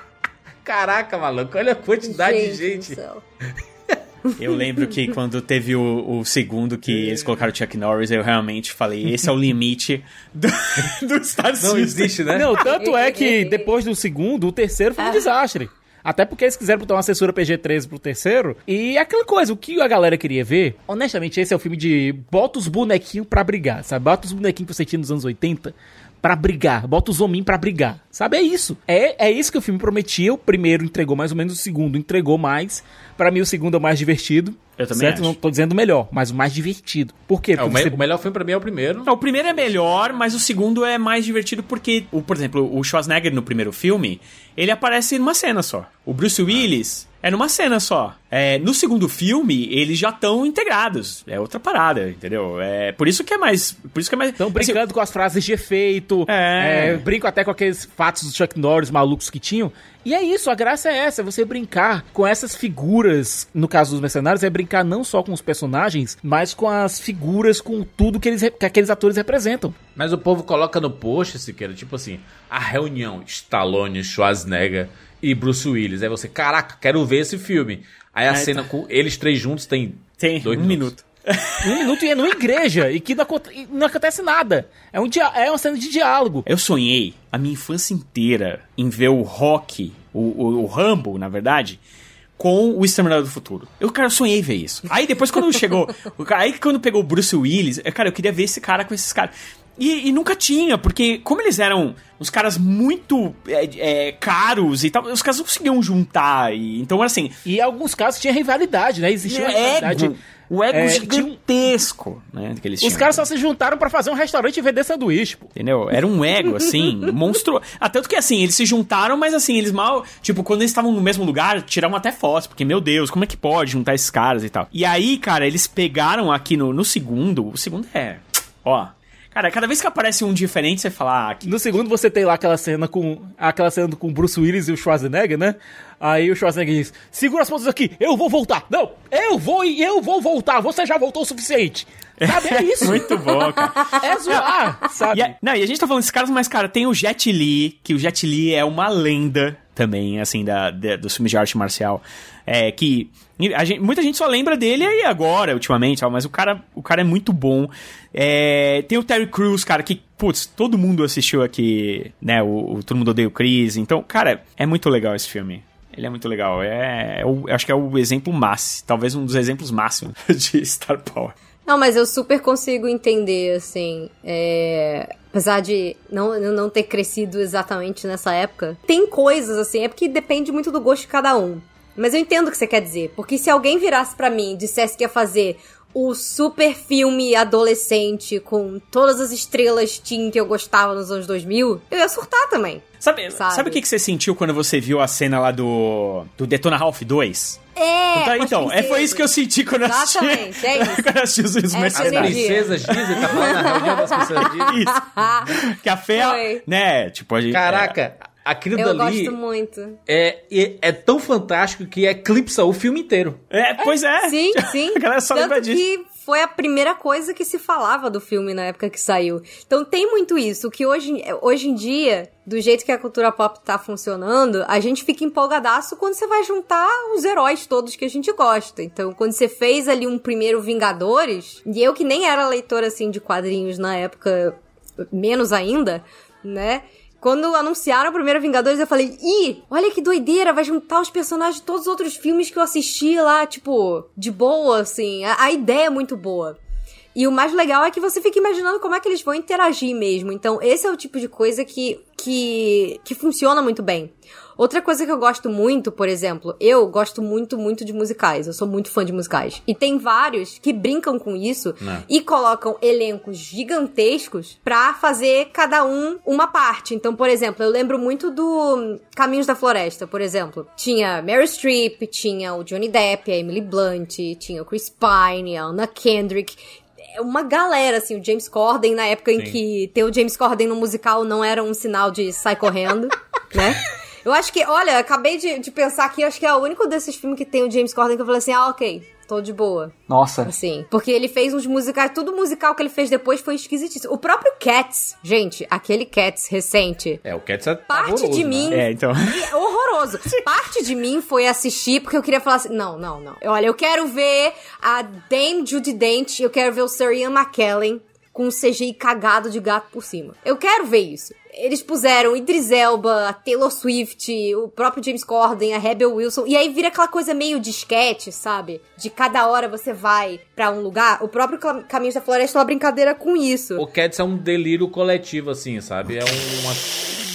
Caraca, maluco. Olha a quantidade gente de gente. Eu lembro que quando teve o, o segundo que eles colocaram o Chuck Norris, eu realmente falei, esse é o limite do, do Star System. Não existe, né? Não, tanto é que depois do segundo, o terceiro foi um desastre. Até porque eles quiseram botar uma censura P G treze pro terceiro. E aquela coisa, o que a galera queria ver... Honestamente, esse é o filme de... Bota os bonequinhos pra brigar, sabe? Bota os bonequinhos que você tinha nos anos oitenta pra brigar. Bota os hominhos pra brigar. Sabe, é isso. É, é isso que o filme prometia. O primeiro entregou mais ou menos, o segundo entregou mais. Pra mim, o segundo é o mais divertido. Eu também certo? acho. Não tô dizendo melhor, mas o mais divertido. Por quê? É, Porque o, me- você... o melhor filme pra mim é o primeiro. Não, o primeiro é melhor, mas o segundo é mais divertido porque, o, por exemplo, o Schwarzenegger no primeiro filme, ele aparece numa cena só. O Bruce Willis é numa cena só. É, no segundo filme, eles já estão integrados. É outra parada, entendeu? É por isso que é mais... Por isso que é mais... Estão brincando assim, com as frases de efeito. É. É, brinco até com aqueles fatos do Chuck Norris malucos que tinham. E é isso, a graça é essa, é você brincar com essas figuras, no caso dos mercenários, é brincar não só com os personagens, mas com as figuras, com tudo que, eles, que aqueles atores representam. Mas o povo coloca no post, Siqueira, tipo assim, a reunião Stallone, Schwarzenegger e Bruce Willis. Aí você, caraca, quero ver esse filme. Aí a É, cena tá. com eles três juntos tem, tem dois um minutos. minuto. Um minuto e é numa igreja, e que não, aconte- e não acontece nada. É, um dia, é uma cena de diálogo. Eu sonhei a minha infância inteira em ver o Rock, o, o, o Rambo, na verdade, com o Exterminador do Futuro. Eu, cara, eu sonhei ver isso. Aí depois quando chegou, o cara- aí quando pegou o Bruce Willis, eu, cara, eu queria ver esse cara com esses caras. E, e nunca tinha, porque como eles eram uns caras muito é, é, caros e tal, os caras não conseguiam juntar. E, então, assim, E em alguns casos tinha rivalidade, né? Existia uma rivalidade. ego, o ego É, gigantesco, né, que eles Os tinham. caras só se juntaram pra fazer um restaurante e vender sanduíche, pô. Entendeu? Era um ego, assim, monstruoso. Ah, tanto que, assim, eles se juntaram, mas, assim, eles mal... Tipo, quando eles estavam no mesmo lugar, tiravam até fotos, porque, meu Deus, como é que pode juntar esses caras e tal? E aí, cara, eles pegaram aqui no, no segundo... O segundo é... Ó... Cara, cada vez que aparece um diferente, você fala... Ah, que... No segundo você tem lá aquela cena com aquela cena com o Bruce Willis e o Schwarzenegger, né? Aí o Schwarzenegger diz, segura as pontas aqui, eu vou voltar. Não, eu vou e eu vou voltar, você já voltou o suficiente. Sabe, é isso. Muito bom, cara. É zoar, sabe? E a, não, e a gente tá falando desses caras, mas, cara, tem o Jet Li, que o Jet Li é uma lenda também, assim, da, da, dos filmes de arte marcial. É, que a gente, muita gente só lembra dele aí agora, ultimamente, ó, mas o cara, o cara é muito bom. É, tem o Terry Crews, cara, que, putz, todo mundo assistiu aqui, né, o, o Todo Mundo Odeia o Chris. Então, cara, é muito legal esse filme. Ele é muito legal. É, é o, acho que é o exemplo máximo, talvez um dos exemplos máximos de Star Power. Não, mas eu super consigo entender, assim, é... apesar de não, eu não ter crescido exatamente nessa época, tem coisas, assim, é porque depende muito do gosto de cada um. Mas eu entendo o que você quer dizer, porque se alguém virasse pra mim e dissesse que ia fazer o super filme adolescente com todas as estrelas teen que eu gostava nos anos dois mil, eu ia surtar também. Sabe, Sabe? sabe o que, que você sentiu quando você viu a cena lá do, do Detona Ralph dois? É, Então, com as então é, foi princesas. isso que eu senti quando eu assisti. Exatamente, é isso. Quando eu assisti os Essa As mercenários. energia. princesas Disney, tá falando na reunião das princesas Disney. Isso. Que a fé, Foi. né, tipo, a gente... Caraca, aquilo Eu dali gosto muito. é, é, é tão fantástico que eclipsa o filme inteiro. É, é, pois é. Sim, sim. A galera só Tanto lembra disso. que foi a primeira coisa que se falava do filme na época que saiu. Então tem muito isso, que hoje, hoje em dia, do jeito que a cultura pop tá funcionando, a gente fica empolgadaço quando você vai juntar os heróis todos que a gente gosta. Então, quando você fez ali um primeiro Vingadores, e eu que nem era leitora, assim, de quadrinhos na época, menos ainda, né? Quando anunciaram o primeiro Vingadores, eu falei, ih, olha que doideira, vai juntar os personagens de todos os outros filmes que eu assisti lá, tipo, de boa, assim. A, a ideia é muito boa. E o mais legal é que você fica imaginando como é que eles vão interagir mesmo. Então, esse é o tipo de coisa que, que, que funciona muito bem. Outra coisa que eu gosto muito, por exemplo, eu gosto muito, muito de musicais. Eu sou muito fã de musicais. E tem vários que brincam com isso Não. e colocam elencos gigantescos pra fazer cada um uma parte. Então, por exemplo, eu lembro muito do Caminhos da Floresta, por exemplo. Tinha Meryl Streep, tinha o Johnny Depp, a Emily Blunt, tinha o Chris Pine, a Anna Kendrick. Uma galera, assim, o James Corden, na época em Sim. que ter o James Corden no musical não era um sinal de sai correndo, né? Eu acho que, olha, acabei de, de pensar aqui, acho que é o único desses filmes que tem o James Corden que eu falei assim, ah, ok, tô de boa. Nossa. Assim, porque ele fez uns musicais, tudo musical que ele fez depois foi esquisitíssimo. O próprio Cats, gente, aquele Cats recente, É, o Cats é parte horroroso, de né? mim... É, então... É horroroso. Parte de mim foi assistir porque eu queria falar assim, não, não, não. Olha, eu quero ver a Dame Judi Dench, eu quero ver o Sir Ian McKellen com um C G I cagado de gato por cima. Eu quero ver isso. Eles puseram Idris Elba, a Taylor Swift, o próprio James Corden, a Rebel Wilson, e aí vira aquela coisa meio disquete, sabe? De cada hora você vai pra um lugar. O próprio Cam- Caminhos da Floresta é uma brincadeira com isso. O Cats é um delírio coletivo, assim, sabe? É uma...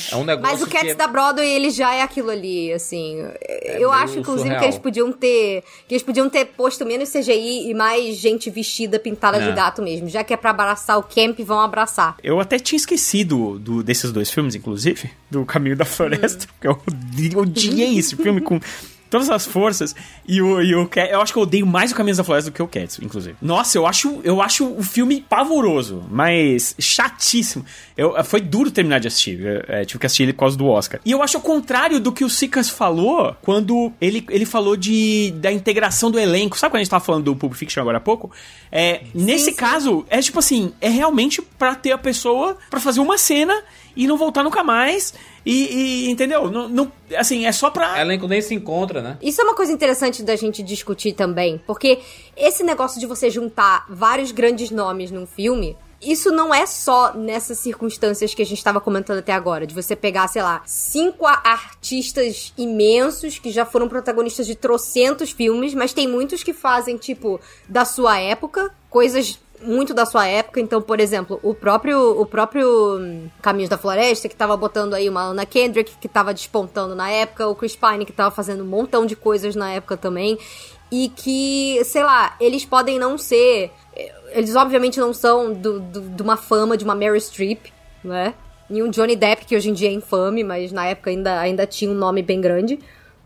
É um negócio Mas o Cats que é... da Broadway, ele já é aquilo ali, assim. É eu acho, inclusive, surreal. que eles podiam ter. Que eles podiam ter posto menos C G I e mais gente vestida, pintada É. de gato mesmo. Já que é pra abraçar o camp, vão abraçar. Eu até tinha esquecido do, desses dois filmes, inclusive, do Caminho da Floresta, Hum. porque eu odi- odiei esse filme com todas as forças. E o, e o Cats, eu acho que eu odeio mais o Caminho da Floresta do que o Cats, inclusive. Nossa, eu acho, eu acho o filme pavoroso, mas chatíssimo. Eu, foi duro terminar de assistir. Eu, é, tive que assistir ele por causa do Oscar. E eu acho o contrário do que o Sikas falou quando ele, ele falou de, da integração do elenco. Sabe quando a gente tava falando do Pulp Fiction agora há pouco? É, nesse sim. caso, é tipo assim, é realmente pra ter a pessoa pra fazer uma cena e não voltar nunca mais. E, e entendeu? Não, não, assim, é só pra... O elenco nem se encontra, né? Isso é uma coisa interessante da gente discutir também, porque esse negócio de você juntar vários grandes nomes num filme, isso não é só nessas circunstâncias que a gente estava comentando até agora, de você pegar, sei lá, cinco a- artistas imensos que já foram protagonistas de trocentos filmes, mas tem muitos que fazem, tipo, da sua época, coisas muito da sua época. Então, por exemplo, o próprio o próprio hum, Caminhos da Floresta, que tava botando aí uma Anna Kendrick, que tava despontando na época, o Chris Pine, que tava fazendo um montão de coisas na época também, e que, sei lá, eles podem não ser, eles obviamente não são do, do, de uma fama de uma Meryl Streep, né? E um Johnny Depp, que hoje em dia é infame, mas na época ainda, ainda tinha um nome bem grande.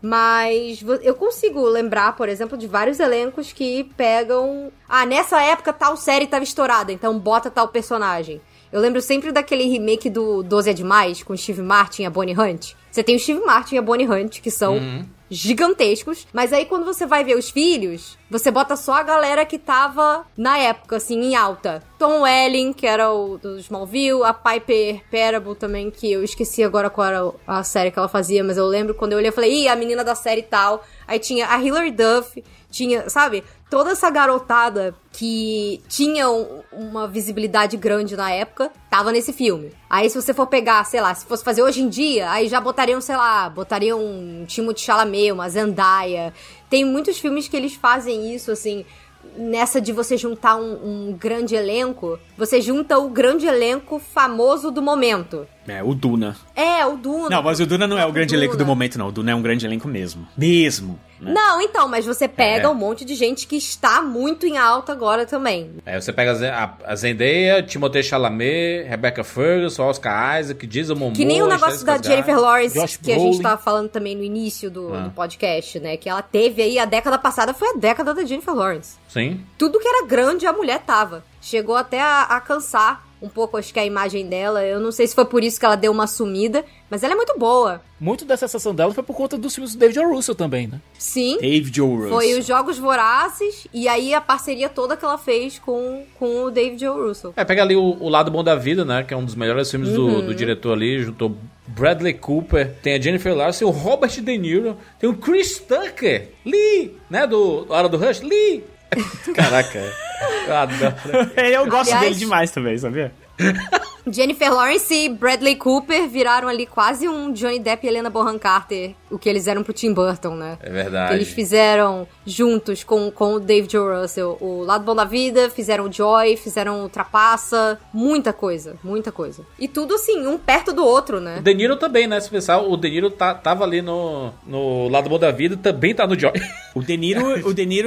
Mas eu consigo lembrar, por exemplo, de vários elencos que pegam... Ah, nessa época tal série tava estourada, então bota tal personagem. Eu lembro sempre daquele remake do doze é Demais, com o Steve Martin e a Bonnie Hunt. Você tem o Steve Martin e a Bonnie Hunt, que são Uhum. gigantescos. Mas aí quando você vai ver os filhos, você bota só a galera que tava na época, assim, em alta. Tom Welling, que era o do Smallville, a Piper Perabo também, que eu esqueci agora qual era a série que ela fazia, mas eu lembro quando eu olhei, eu falei, ih, a menina da série tal. Aí tinha a Hilary Duff, tinha, sabe, toda essa garotada que tinha um- uma visibilidade grande na época, tava nesse filme. Aí se você for pegar, sei lá, se fosse fazer hoje em dia, aí já botariam, sei lá, botariam um Timothée Chalamet, uma Zendaya. Tem muitos filmes que eles fazem isso, assim, nessa de você juntar um, um grande elenco, você junta o grande elenco famoso do momento. É, o Duna. É, o Duna. Não, mas o Duna não é o grande Duna. elenco do momento, não. O Duna é um grande elenco mesmo. Mesmo. Né? Não, então, mas você pega É. um monte de gente que está muito em alta agora também. É, você pega a Zen- a, a Zendaya, Timothée Chalamet, Rebecca Ferguson, Oscar Isaac, Jason Momoa... Que nem o negócio da Jessica Jennifer Alba. Lawrence, Josh que a Brolin. gente tava falando também no início do, Ah. do podcast, né? Que ela teve aí, a década passada foi a década da Jennifer Lawrence. Sim. Tudo que era grande, a mulher tava. Chegou até a, a cansar um pouco, acho que a imagem dela. Eu não sei se foi por isso que ela deu uma sumida, mas ela é muito boa. Muito dessa sensação dela foi por conta dos filmes do David O. Russell também, né? Sim. David O. Russell. Foi os Jogos Vorazes e aí a parceria toda que ela fez com, com o David O. Russell. É, pega ali o, o Lado Bom da Vida, né? Que é um dos melhores filmes Uhum. do, do diretor ali. Juntou Bradley Cooper, tem a Jennifer Lawrence, o Robert De Niro, tem o Chris Tucker, Lee, né? Do Hora do Rush, Lee. Caraca, eu adoro. Eu gosto Aliás- dele demais também, sabia? Jennifer Lawrence e Bradley Cooper viraram ali quase um Johnny Depp e Helena Bonham Carter, o que eles eram pro Tim Burton, né? É Que verdade. eles fizeram juntos com, com o David O. Russell o Lado Bom da Vida, fizeram o Joy, fizeram o Trapaça, muita coisa, muita coisa. E tudo assim, um perto do outro, O né? De Niro também, né? Se pensar, o De Niro tá, tava ali no, no Lado Bom da Vida, também tá no Joy. O De Niro, o De Niro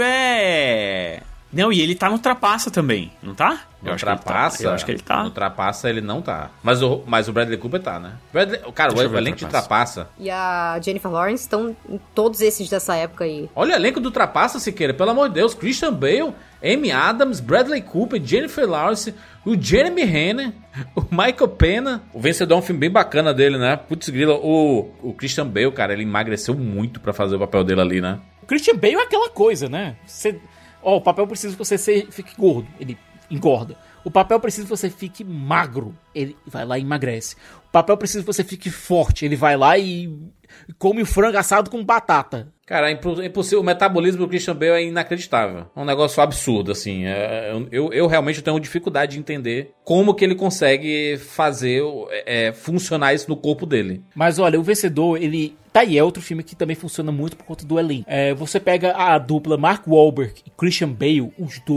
é... Não, e ele tá no Trapaça também, não tá? Eu No acho que ele tá. Trapaça? Eu acho que ele tá. No Trapaça ele não tá. Mas o, mas o Bradley Cooper tá, né? Bradley, cara, Deixa eu o ver o elenco de Trapaça. Trapaça. E a Jennifer Lawrence estão em todos esses dessa época aí. Olha o elenco do Trapaça, Siqueira, pelo amor de Deus. Christian Bale, Amy Adams, Bradley Cooper, Jennifer Lawrence, o Jeremy Renner, o Michael Pena. O Vencedor é um filme bem bacana dele, né? Putz grila, o, o Christian Bale, cara, ele emagreceu muito pra fazer o papel dele ali, né? O Christian Bale é aquela coisa, né? Você, ó, o papel precisa que você se- fique gordo, ele engorda. O papel precisa que você fique magro, ele vai lá e emagrece. O papel precisa que você fique forte, ele vai lá e come o frango assado com batata. Cara, é impo- é impossível. O metabolismo do Christian Bale é inacreditável. É um negócio absurdo, assim. É, eu, eu, eu realmente tenho dificuldade de entender como que ele consegue fazer é, funcionar isso no corpo dele. Mas olha, o Vencedor, ele... Tá aí, é outro filme que também funciona muito por conta do elenco. É, você pega a dupla Mark Wahlberg e Christian Bale, os dois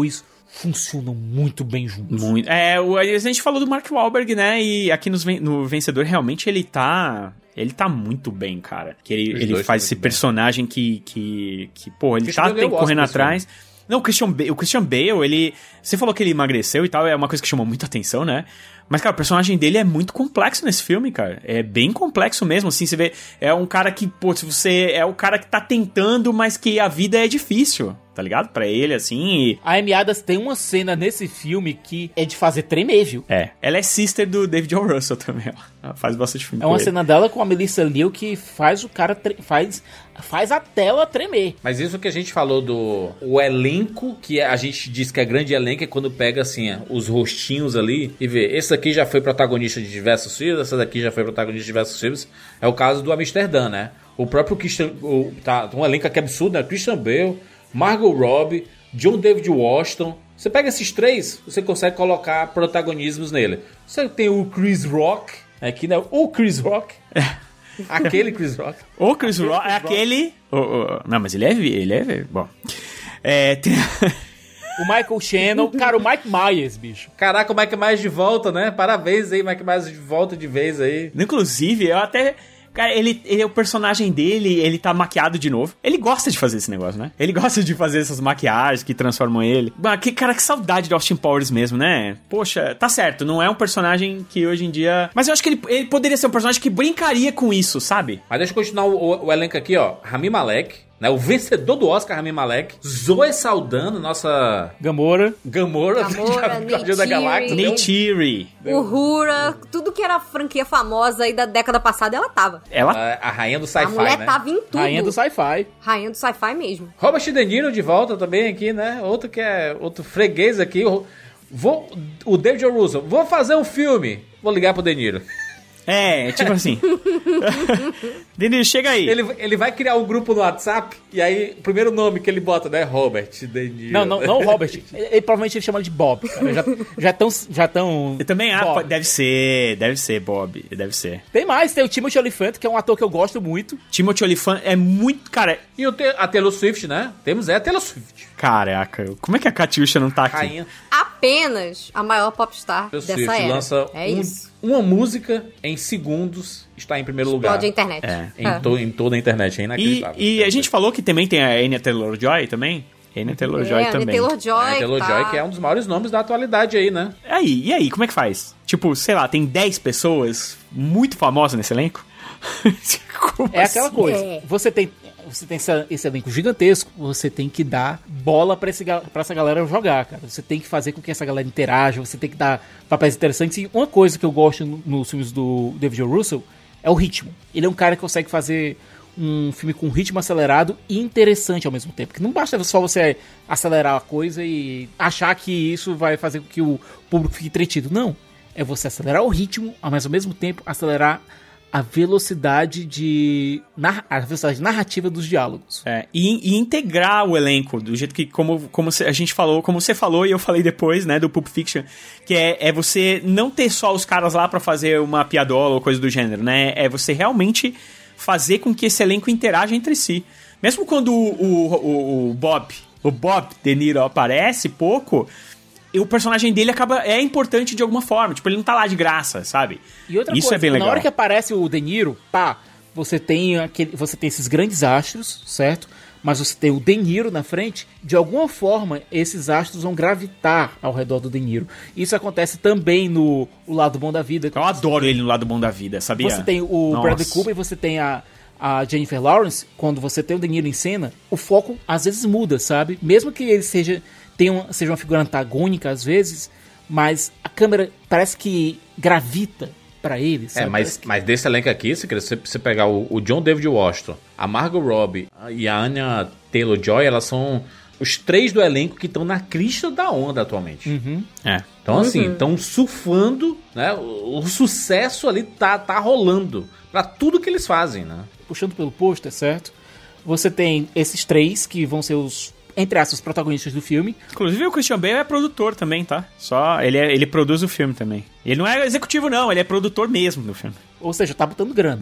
funcionam muito bem juntos. Muito. É, o, a gente falou do Mark Wahlberg, né? E aqui nos, no Vencedor, realmente, ele tá... Ele tá muito bem, cara. Que ele, ele faz esse personagem que, que, que... Pô, ele tá tem, correndo atrás... Não, o Christian, Bale, o Christian Bale, ele... Você falou que ele emagreceu e tal, é uma coisa que chamou muita atenção, né? Mas, cara, o personagem dele é muito complexo nesse filme, cara. É bem complexo mesmo, assim, você vê... É um cara que, pô, se você... É o cara que tá tentando, mas que a vida é difícil, tá ligado? Pra ele, assim... E... A Amy Adams tem uma cena nesse filme que é de fazer tremer, viu? É. Ela é sister do David O. Russell também, ó. Ela faz bastante filme É uma com cena ele. dela com a Melissa Liu que faz o cara... Tre... Faz... Faz a tela tremer. Mas isso que a gente falou do o elenco, que a gente diz que é grande elenco, é quando pega assim, ó, os rostinhos ali e vê, esse aqui já foi protagonista de diversos filmes, essa daqui já foi protagonista de diversos filmes. É o caso do Amsterdã, né? O próprio Christian, o, tá, um elenco aqui absurdo, né? Christian Bale, Margot Robbie, John David Washington. Você pega esses três, você consegue colocar protagonismos nele. Você tem o Chris Rock, aqui, né? O Chris Rock. Aquele Chris Rock. O Chris Rock é aquele... Oh, oh, não, mas ele é... Ele é... Bom... É... Tem... O Michael Shannon, cara, o Mike Myers, bicho. Caraca, o Mike Myers de volta, né? Parabéns aí, Mike Myers de volta de vez aí. Inclusive, eu até... Cara, ele, ele, o personagem dele, ele tá maquiado de novo. Ele gosta de fazer esse negócio, né? Ele gosta de fazer essas maquiagens que transformam ele. Mas, que, cara, que saudade de Austin Powers mesmo, né? Poxa, tá certo, não é um personagem que hoje em dia... Mas eu acho que ele, ele poderia ser um personagem que brincaria com isso, sabe? Mas deixa eu continuar o, o, o elenco aqui, ó. Rami Malek, né? O vencedor do Oscar, Rami Malek. Zoe Saldana, nossa... Gamora. Gamora, Gamora, Guardião da Galáxia. Neytiri. Uhura, tudo que era franquia famosa aí da década passada, ela tava. Ela... A, a rainha do A sci-fi, mulher né? tava em tudo. Rainha do sci-fi. Rainha do sci-fi mesmo. Robert De Niro de volta também aqui, né? Outro que é... Outro freguês aqui. Vou, o David O. Russell. Vou fazer um filme. Vou ligar pro De Niro. É, tipo assim. Deniro, chega aí. Ele, ele vai criar um grupo no WhatsApp e aí o primeiro nome que ele bota, né? Robert De Niro. Não, não, não Robert. Ele, ele provavelmente ele chama de Bob. Cara. Já, já tão... Já tão Eu também, ah, Bob. deve ser, deve ser, Bob, deve ser. Tem mais, tem o Timothy Olyphant, que é um ator que eu gosto muito. Timothy Olyphant é muito, cara... E o te, a Taylor Swift, né? Temos é a Taylor Swift. Caraca, como é que a Katyusha não tá aqui? Rainha Apenas a maior popstar Taylor dessa Swift era. lança É um- isso. uma música em segundos, está em primeiro lugar. Explode a internet. É. Em, to- em toda a internet, é E, inacreditável. e a gente falou que também tem a Anya Taylor-Joy também? Anya Taylor-Joy É, também. Taylor-Joy, É, Taylor tá. Joy, que é um dos maiores nomes da atualidade aí, né? Aí, e aí, como é que faz? Tipo, sei lá, tem dez pessoas muito famosas nesse elenco? Como É aquela assim? coisa. É. Você tem, você tem esse, esse elenco gigantesco, você tem que dar bola pra, esse, ga- pra essa galera jogar, cara. Você tem que fazer com que essa galera interaja, você tem que dar papéis interessantes. E uma coisa que eu gosto no- nos filmes do David O. Russell é o ritmo. Ele é um cara que consegue fazer um filme com ritmo acelerado e interessante ao mesmo tempo. Que não basta só você acelerar a coisa e achar que isso vai fazer com que o público fique entretido. Não. É você acelerar o ritmo, mas ao mesmo tempo acelerar a velocidade de narra- a velocidade narrativa dos diálogos. É, e, e integrar o elenco do jeito que, como, como a gente falou, como você falou e eu falei depois, né, do Pulp Fiction, que é, é você não ter só os caras lá pra fazer uma piadola ou coisa do gênero, né? É você realmente fazer com que esse elenco interaja entre si. Mesmo quando o, o, o, o Bob, o Bob De Niro aparece pouco, e o personagem dele acaba é importante de alguma forma. Tipo, ele não tá lá de graça, sabe? E outra Isso coisa, é bem legal. na hora que aparece o De Niro, pá, você tem, aquele, você tem esses grandes astros, certo? Mas você tem o De Niro na frente, de alguma forma esses astros vão gravitar ao redor do De Niro. Isso acontece também no O Lado Bom da Vida. Eu adoro ele no lado bom da vida, sabia? Você tem o Nossa. Bradley Cooper e você tem a, a Jennifer Lawrence. Quando você tem o De Niro em cena, o foco às vezes muda, sabe? Mesmo que ele seja, tenha uma, seja uma figura antagônica às vezes, mas a câmera parece que gravita pra ele, sabe? É, mas, Parece que- mas desse elenco aqui, se você, você pegar o, o John David Washington, a Margot Robbie e a Anya Taylor-Joy, elas são os três do elenco que estão na crista da onda atualmente. Uhum. É. Então, assim, estão surfando, né? O, o sucesso ali tá, tá rolando pra tudo que eles fazem, né? Puxando pelo pôster, certo? Você tem esses três que vão ser os, entre aspas, os protagonistas do filme. Inclusive o Christian Bale é produtor também, tá? Só ele, é, ele produz o filme também. Ele não é executivo não, ele é produtor mesmo do filme. Ou seja, tá botando grana.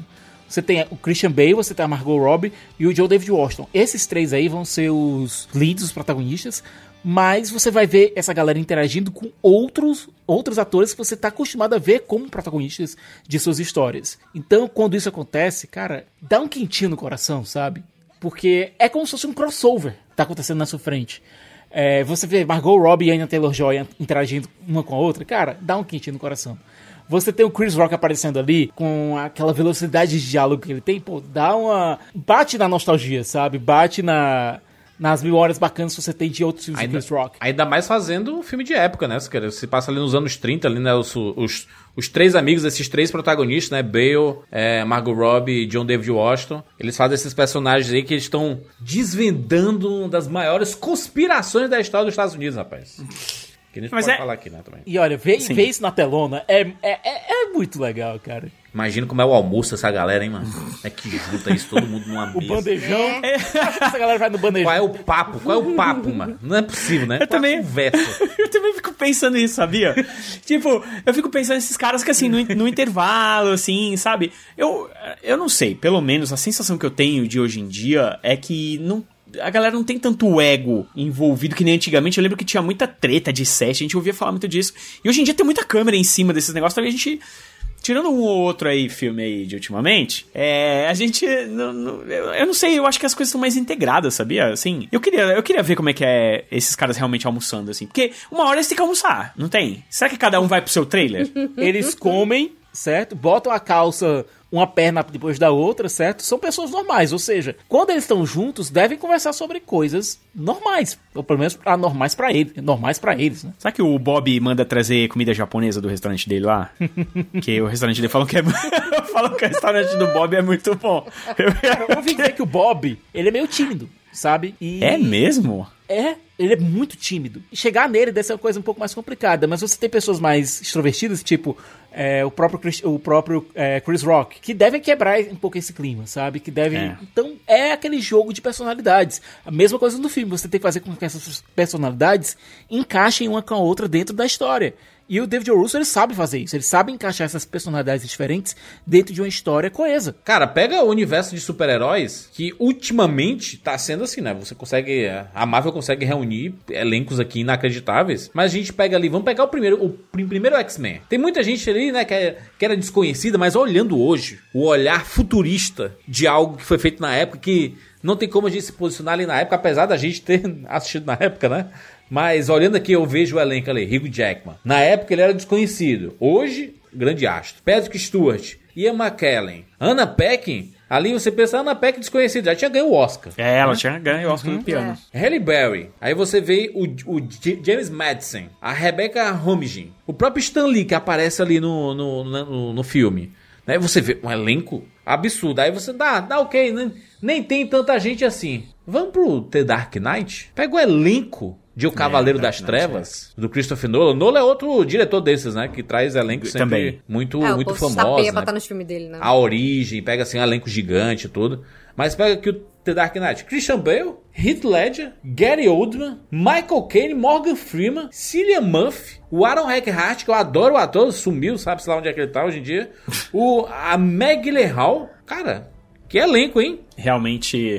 Você tem o Christian Bale, você tem a Margot Robbie e o John David Washington. Esses três aí vão ser os leads, os protagonistas, mas você vai ver essa galera interagindo com outros, outros atores que você tá acostumado a ver como protagonistas de suas histórias. Então, quando isso acontece, cara, dá um quentinho no coração, sabe? Porque é como se fosse um crossover que tá acontecendo na sua frente. É, você vê Margot Robbie e Anya Taylor-Joy interagindo uma com a outra, cara, dá um quentinho no coração. Você tem o Chris Rock aparecendo ali, com aquela velocidade de diálogo que ele tem, pô, dá uma... bate na nostalgia, sabe? Bate na... nas memórias bacanas que você tem de outros filmes ainda, do Chris Rock. Ainda mais fazendo um filme de época, né? Se passa ali nos anos trinta, ali, né? Os, os, os três amigos, esses três protagonistas, né? Bale, é, Margot Robbie e John David Washington. Eles fazem esses personagens aí que eles estão desvendando uma das maiores conspirações da história dos Estados Unidos, rapaz. Que a gente Mas pode é... falar aqui, né? Também. E olha, ver, ver isso na telona é, é, é, é muito legal, cara. Imagina como é o almoço dessa galera, hein, mano? É que junta isso todo mundo numa mesa. O bandejão. É. Essa galera vai no bandejão. Qual é o papo? Qual é o papo, mano? Não é possível, né? Eu Qual também. Conversa. Eu também fico pensando nisso, sabia? Tipo, eu fico pensando nesses caras que, assim, no, no intervalo, assim, sabe? Eu, eu não sei, pelo menos a sensação que eu tenho de hoje em dia é que não. A galera não tem tanto ego envolvido que nem antigamente. Eu lembro que tinha muita treta de set, a gente ouvia falar muito disso. E hoje em dia tem muita câmera em cima desses negócios, também a gente... Tirando um ou outro aí, filme aí de ultimamente, é, a gente, não, não, eu, eu não sei, eu acho que as coisas estão mais integradas, sabia? Assim, eu queria, eu queria ver como é que é esses caras realmente almoçando, assim, porque uma hora eles têm que almoçar, não tem? Será que cada um vai pro seu trailer? Eles comem, certo? Botam a calça... uma perna depois da outra, certo? São pessoas normais, ou seja, quando eles estão juntos, devem conversar sobre coisas normais, ou pelo menos anormais pra eles, normais pra eles, né? Será que o Bob manda trazer comida japonesa do restaurante dele lá? Que o restaurante dele falam que é... falam que o restaurante do Bob é muito bom. Cara, eu ouvi dizer que o Bob, ele é meio tímido, sabe? E... É mesmo? É, ele é muito tímido. E chegar nele deve ser uma coisa um pouco mais complicada, mas você tem pessoas mais extrovertidas, tipo é, o próprio, Chris, o próprio é, Chris Rock, que devem quebrar um pouco esse clima, sabe? Que devem... É. Então, é aquele jogo de personalidades. A mesma coisa no filme, você tem que fazer com que essas personalidades encaixem uma com a outra dentro da história. E o David O. Russell, ele sabe fazer isso. Ele sabe encaixar essas personalidades diferentes dentro de uma história coesa. Cara, pega o universo de super-heróis, que ultimamente tá sendo assim, né? Você consegue... A Marvel consegue reunir elencos aqui inacreditáveis. Mas a gente pega ali... Vamos pegar o primeiro, o primeiro X-Men. Tem muita gente ali, né, que, é, que era desconhecida, mas olhando hoje, o olhar futurista de algo que foi feito na época, que não tem como a gente se posicionar ali na época, apesar da gente ter assistido na época, né? Mas olhando aqui, eu vejo o elenco ali, Hugh Jackman. Na época ele era desconhecido. Hoje, grande astro. Patrick Stewart, Ian McKellen, Anna Paquin. Ali você pensa, Anna Paquin desconhecida, já tinha ganho o Oscar. É, ela né? tinha ganho o Oscar uhum. do piano. É. Halle Berry. Aí você vê o, o J- James Madison, a Rebecca Romijn, o próprio Stan Lee que aparece ali no, no, no, no filme. Né? Você vê um elenco absurdo. Aí você dá, dá ok, nem, nem tem tanta gente assim. Vamos pro The Dark Knight? Pega o elenco de O Cavaleiro é, das Trevas, é. do Christopher Nolan. Nolan é outro diretor desses, né? Que traz elencos sempre também muito, é, muito famosos. Né? Pra estar nos filmes dele, né? A Origem, pega assim um elenco gigante e tudo. Mas pega aqui o The Dark Knight. Christian Bale, Heath Ledger, Gary Oldman, Michael Caine, Morgan Freeman, Cillian Murphy, o Aaron Eckhart, que eu adoro o ator, sumiu, sabe-se lá onde é que ele tá hoje em dia. o, a Meg Gyllenhaal. Cara, que elenco, hein? Realmente...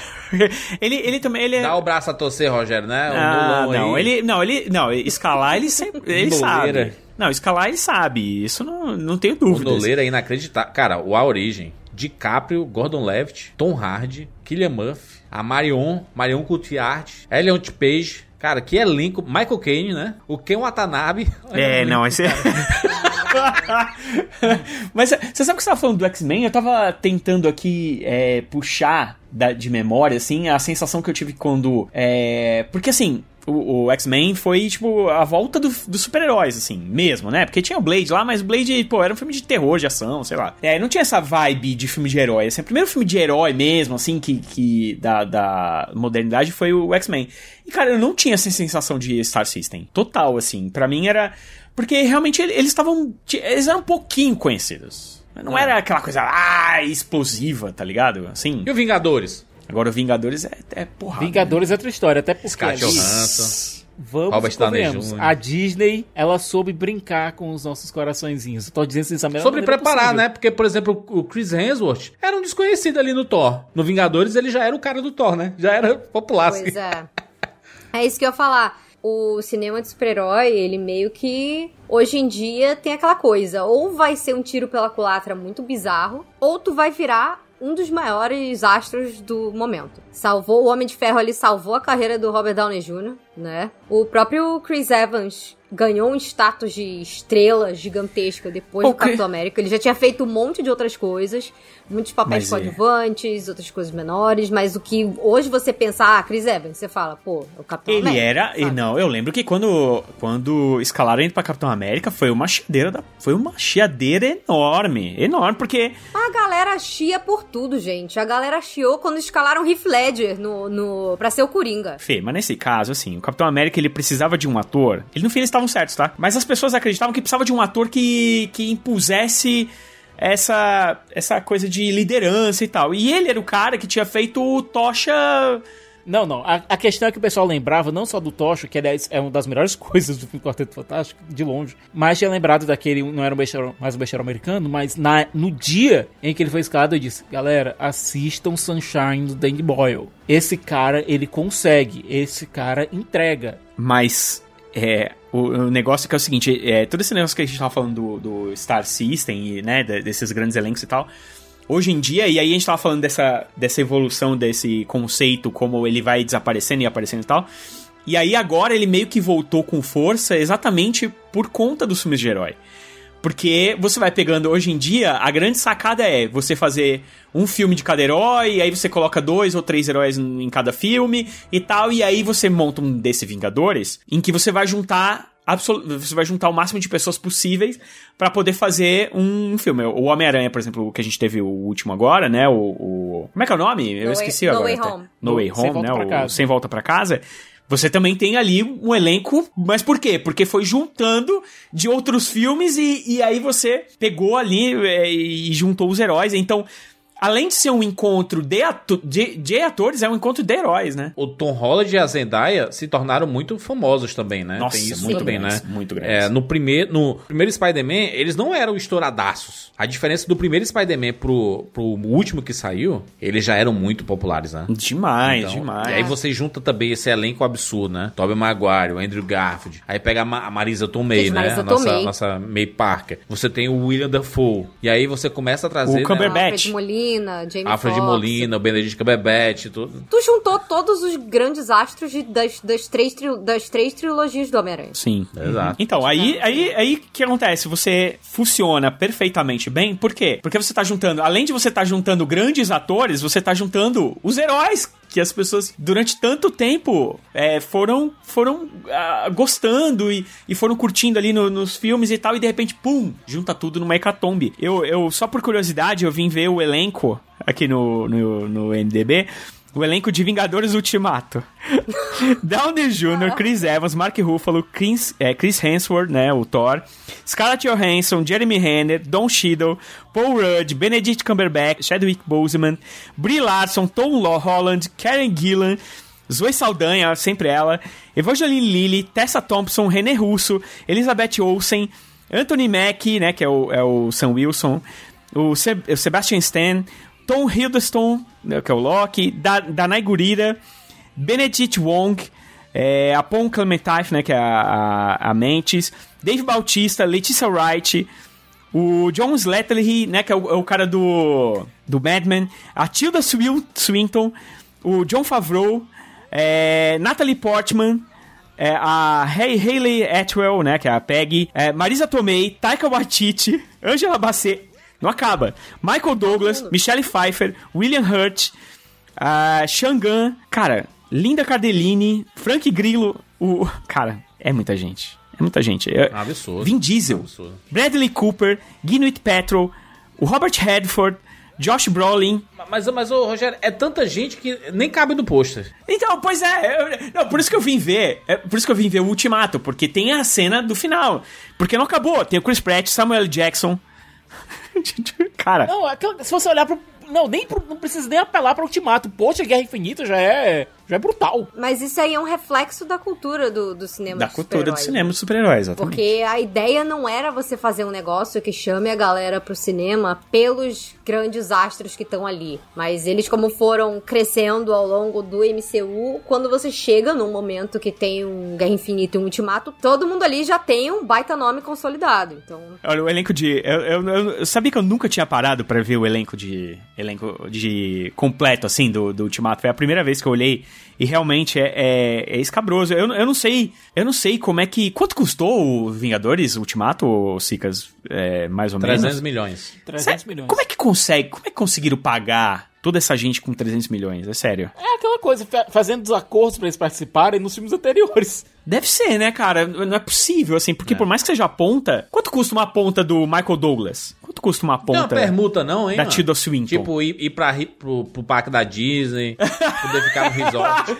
ele, ele também ele é... Dá o braço a torcer, Rogério, né? O ah, não, aí. ele não, ele não, escalar ele sempre, ele sabe. Não, escalar ele sabe. Isso não, não tenho dúvidas. O Doleiro é inacreditável. Cara, o A Origem, DiCaprio, Gordon Levitt, Tom Hardy, Cillian Murphy, a Marion, Marion Cotillard, Elliot Page. Cara, que elenco. Michael Caine, né? O Ken Watanabe. É, não, esse é... Mas você sabe que você tava falando do X-Men? Eu tava tentando aqui é, puxar da, de memória, assim, a sensação que eu tive quando... É, porque, assim... O, o X-Men foi, tipo, a volta do, dos super-heróis, assim, mesmo, né? Porque tinha o Blade lá, mas o Blade, pô, era um filme de terror, de ação, sei lá. É, não tinha essa vibe de filme de herói. Assim, o primeiro filme de herói mesmo, assim, que, que da, da modernidade foi o X-Men. E, cara, eu não tinha essa sensação de Star System. Total, assim. Pra mim era... Porque, realmente, eles estavam... Eles eram um pouquinho conhecidos. Não é. era aquela coisa, ah, explosiva, tá ligado? Assim... E o Vingadores? Agora o Vingadores é, é porrada. Vingadores né? é outra história, até porque... Scarlett Johansson. vamos Robert Downey convenhamos, Júnior a Disney, ela soube brincar com os nossos coraçõezinhos. Eu tô dizendo isso da melhor Sobre maneira preparar, possível. né? Porque, por exemplo, o Chris Hemsworth era um desconhecido ali no Thor. No Vingadores, ele já era o cara do Thor, né? Já era popular, Pois assim. é. É isso que eu ia falar. O cinema de super-herói, ele meio que... Hoje em dia tem aquela coisa. Ou vai ser um tiro pela culatra muito bizarro, ou tu vai virar um dos maiores astros do momento. Salvou, o Homem de Ferro ali salvou a carreira do Robert Downey Júnior, né? O próprio Chris Evans ganhou um status de estrela gigantesca depois do Okay. Capitão América. Ele já tinha feito um monte de outras coisas, muitos papéis Mas é. coadjuvantes, outras coisas menores, mas o que hoje você pensa, ah, Chris Evans, você fala, pô, é o Capitão Ele América. era... E sabe? não, eu lembro que quando, quando escalaram ele pra Capitão América, foi uma chiadeira, da, foi uma chiadeira enorme. Enorme, porque... A galera chia por tudo, gente. A galera chiou quando escalaram Heath Ledger no, no, pra ser o Coringa. Fê, mas nesse caso, assim, o Capitão América, ele precisava de um ator... Ele, no fim, eles estavam certos, tá? Mas as pessoas acreditavam que precisava de um ator que, que impusesse essa, essa coisa de liderança e tal. E ele era o cara que tinha feito o Tocha... Não, não. A, a questão é que o pessoal lembrava não só do Tocha, que aliás é uma das melhores coisas do filme Quarteto Fantástico, de longe, mas tinha lembrado daquele, não era um besteiro, mais um besteiro americano, mas na, no dia em que ele foi escalado, eu disse, galera, assistam Sunshine do Danny Boyle. Esse cara, ele consegue. Esse cara entrega. Mas... É, o, o negócio que é o seguinte, é, todo esse negócio que a gente tava falando do, do Star System, e, né, de, desses grandes elencos e tal, hoje em dia, e aí a gente tava falando dessa, dessa evolução desse conceito, como ele vai desaparecendo e aparecendo e tal, e aí agora ele meio que voltou com força exatamente por conta dos filmes de herói. Porque você vai pegando, hoje em dia, a grande sacada é você fazer um filme de cada herói, e aí você coloca dois ou três heróis em cada filme e tal, e aí você monta um desse Vingadores, em que você vai juntar, absol- você vai juntar o máximo de pessoas possíveis pra poder fazer um filme. O Homem-Aranha, por exemplo, o que a gente teve o último agora, né, o... o... Como é que é o nome? Eu No esqueci Way- No agora. Way até. Home. No Way Sem Home, Volta né, pra o Casa. Sem Volta Pra Casa. Você também tem ali um elenco, mas por quê? Porque foi juntando de outros filmes e, e aí você pegou ali é, e juntou os heróis. Então, além de ser um encontro de, atu- de, de atores, é um encontro de heróis, né? O Tom Holland e a Zendaya se tornaram muito famosos também, né? Nossa, Tem isso muito também, grandes, né? muito grandes. É, no primeiro, no primeiro Spider-Man, eles não eram estouradaços. A diferença do primeiro Spider-Man pro, pro último que saiu, eles já eram muito populares, né? Demais, Então, demais. E aí você junta também esse elenco absurdo, né? Tobey Maguire, o Andrew Garfield. Aí pega a, Ma- a Marisa Tomei, Gente, né? Marisa a nossa, Tomei. nossa May Parker. Você tem o William Dafoe. E aí você começa a trazer... O Cumberbatch. né, Alfred Molina, Jamie Alfred Foxx. Molina, o Benedict Cumberbatch, tudo. Tu juntou todos os grandes astros de- das, das, três, tri- das três trilogias do Homem-Aranha. Sim. Exato. Então, aí aí aí o que acontece? Você funciona perfeitamente bem. Por quê? Porque você tá juntando, além de você tá juntando grandes atores, você tá juntando os heróis que as pessoas, durante tanto tempo, é, foram, foram ah, gostando e, e foram curtindo ali no- nos filmes e tal, e de repente, pum, junta tudo numa hecatombe. Eu, eu, só por curiosidade, eu vim ver o elenco aqui no, no, no M D B, o elenco de Vingadores Ultimato. Downey Júnior, Chris Evans, Mark Ruffalo, Chris, é, Chris Hemsworth, né, o Thor, Scarlett Johansson, Jeremy Renner, Don Cheadle, Paul Rudd, Benedict Cumberbatch, Chadwick Boseman, Brie Larson, Tom Holland, Karen Gillan, Zoe Saldanha, sempre ela, Evangeline Lilly, Tessa Thompson, René Russo, Elizabeth Olsen, Anthony Mackie, né, que é o, é o Sam Wilson, o, Se- o Sebastian Stan, Tom Hiddleston, né, que é o Loki, da, Danai Gurira, Benedict Wong, é, a Pom Clementine, né, que é a, a, a Mantis, Dave Bautista, Leticia Wright, o John Slattery, né, que é o, é o cara do, do Mad Men, a Tilda Swil- Swinton, o Jon Favreau, é, Natalie Portman, é, a Hay- Hayley Atwell, né, que é a Peggy, é, Marisa Tomei, Taika Waititi, Angela Bassett, não acaba, Michael Douglas, Michelle Pfeiffer, William Hurt, a Shangan, cara, Linda Cardellini, Frank Grillo, o... Cara, é muita gente. É muita gente. É, Absurdo. Vin Diesel, Absurdo. Bradley Cooper, Gwyneth Paltrow, o Robert Redford, Josh Brolin. Mas, mas ô, Rogério, é tanta gente que nem cabe no pôster. Então, pois é, eu- não, por isso que eu vim ver, é, por isso que eu vim ver o Ultimato, porque tem a cena do final, porque não acabou, tem o Chris Pratt, Samuel L. Jackson, cara, Não, aquela- se você olhar pro. Não, nem pro- não precisa nem apelar pra Ultimato. Poxa, Guerra Infinita já é. Já é brutal. Mas isso aí é um reflexo da cultura do, do cinema Da de cultura do super-heróis. cinema de super-heróis, exatamente. Porque a ideia não era você fazer um negócio que chame a galera pro cinema pelos grandes astros que estão ali. Mas eles, como foram crescendo ao longo do M C U, quando você chega num momento que tem um Guerra Infinita e um Ultimato, todo mundo ali já tem um baita nome consolidado. Então... Olha, o elenco de... Eu, eu, eu, eu sabia que eu nunca tinha parado pra ver o elenco de... Elenco de... completo, assim, do, do Ultimato. Foi a primeira vez que eu olhei e realmente é, é, é escabroso. Eu, eu não sei... Eu não sei como é que... Quanto custou o Vingadores Ultimato, Cicas? É, mais ou menos? trezentos milhões. trezentos milhões. Como é que consegue? Como é que conseguiram pagar toda essa gente com trezentos milhões? É sério. É aquela coisa, fa- fazendo os acordos pra eles participarem nos filmes anteriores. Deve ser, né, cara? Não é possível, assim, porque por mais que seja a ponta... Quanto custa uma ponta do Michael Douglas? Quanto custa uma Não é ponta uma permuta não, hein, da mano? Tilda Swinton? Tipo, ir, ir pra, ri- pro, pro parque da Disney, poder ficar no resort.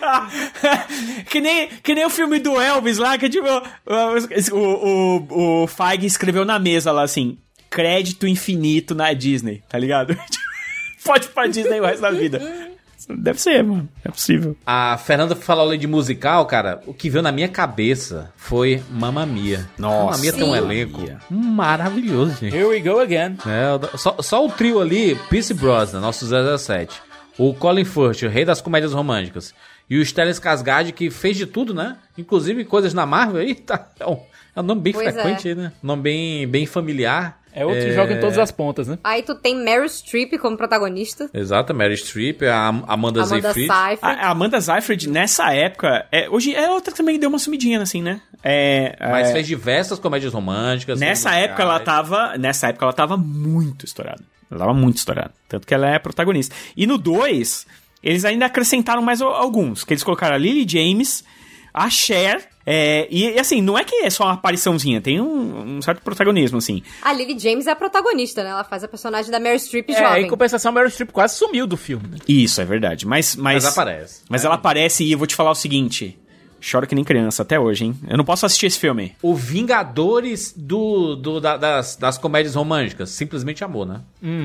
que, nem, que nem o filme do Elvis lá, que tipo... O, o, o, o Feige escreveu na mesa lá, assim... Crédito infinito na Disney, tá ligado? Pode ir pra Disney o resto da vida. Deve ser, mano. É possível. A Fernanda falou ali de musical, cara. O que veio na minha cabeça foi Mamma Mia. Nossa. Mamma Mia tem um Sim. elenco maravilhoso, gente. Here we go again. É, só, só o trio ali, Pierce Brosnan, nosso zero zero sete. O Colin Firth, o rei das comédias românticas. E o Stellan Skarsgård, que fez de tudo, né? Inclusive coisas na Marvel aí. Tá, é, um, é um nome bem Pois frequente é. aí, né? Nome bem, bem familiar. É outro que joga em todas as pontas, né? Aí tu tem Meryl Streep como protagonista. Exato, Meryl Streep, a Amanda, Amanda Seyfried. Seyfried. A, a Amanda Seyfried, nessa época... É, hoje é outra que também deu uma sumidinha, assim, né? É, Mas é, fez diversas comédias românticas. nessa musicais. época ela tava... Nessa época ela tava muito estourada. Ela tava muito estourada. Tanto que ela é protagonista. E no dois, eles ainda acrescentaram mais al- alguns. Que eles colocaram a Lily James, a Cher... É, e, e assim, não é que é só uma apariçãozinha, tem um, um certo protagonismo, assim. A Lily James é a protagonista, né? Ela faz a personagem da Meryl Streep É, jovem. em compensação, Meryl Streep quase sumiu do filme. Né? Isso, é verdade. Mas, mas, Mas aparece. Mas ela aparece e eu vou te falar o seguinte... Choro que nem criança até hoje, hein? Eu não posso assistir esse filme. O Vingadores do, do, da- das, das comédias românticas. Simplesmente amor, né?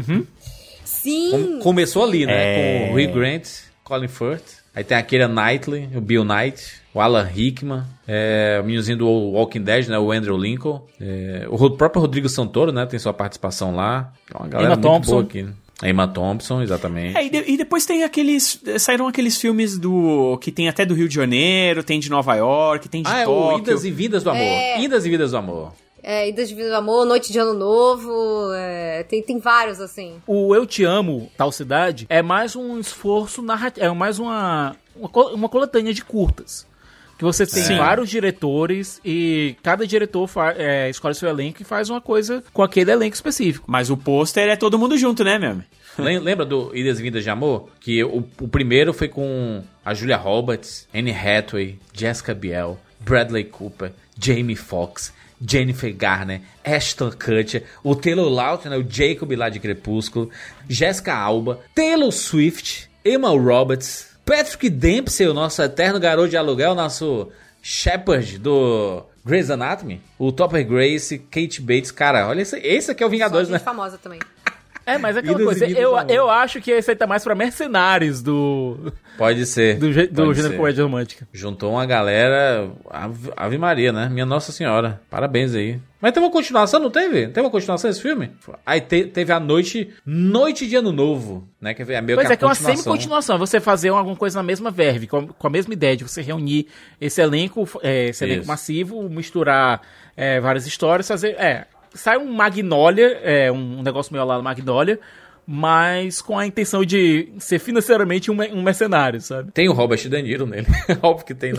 Sim! Com- começou ali, né? É. Com o Hugh Grant, Colin Firth. Aí tem a Keira Knightley, o Bill Knight, o Alan Rickman, é, o meninozinho do Walking Dead, né? O Andrew Lincoln. É, o ro- próprio Rodrigo Santoro, né? Tem sua participação lá. É uma galera Emma muito Thompson. boa aqui. Né? A Emma Thompson, exatamente. É, e, de- e depois tem aqueles... Saíram aqueles filmes do... Que tem até do Rio de Janeiro, tem de Nova York, tem de Ah, é o Tóquio. Idas e Vidas do Amor. É. Idas e Vidas do Amor. É, Idas de Vida do Amor, Noite de Ano Novo, é, tem, tem vários, assim. O Eu Te Amo, Tal Cidade, é mais um esforço narrativo, é mais uma, uma, co- uma coletânea de curtas. Que você tem Sim. vários diretores e cada diretor fa- é, escolhe seu elenco e faz uma coisa com aquele elenco específico. Mas o pôster é todo mundo junto, né, meu? Lem- Lembra do Idas e Vindas de Amor? Que o, o primeiro foi com a Julia Roberts, Anne Hathaway, Jessica Biel, Bradley Cooper, Jamie Foxx, Jennifer Garner, Ashton Kutcher, o Taylor Lautner, né, o Jacob lá de Crepúsculo, Jessica Alba, Taylor Swift, Emma Roberts, Patrick Dempsey, o nosso eterno garoto de aluguel, nosso Shepard do Grey's Anatomy, o Topper Grace, Kate Bates. Cara, olha esse, esse aqui é o Só Vingadores, gente né? famosa também. É, mas é aquela Idas e coisa, Vindas eu, do Amor. eu acho que esse aí tá mais pra mercenários do, Pode ser. do, gê- do pode gênero ser. comédia romântica. Juntou uma galera, Ave, Ave Maria, né? Minha Nossa Senhora. Parabéns aí. Mas teve uma continuação, não teve? Teve uma continuação desse filme? Aí te- teve a noite, Noite de Ano Novo, né? Que é meio Pois que a é, que é uma continuação. semi-continuação. Você fazer alguma coisa na mesma verve, com, com a mesma ideia de você reunir esse elenco, é, esse elenco Isso. massivo, misturar é, várias histórias, fazer... É, sai um Magnolia, é, um negócio meio lá Magnolia, mas com a intenção de ser financeiramente um, me- um mercenário, sabe? Tem o Robert De Niro nele. Óbvio que tem, né?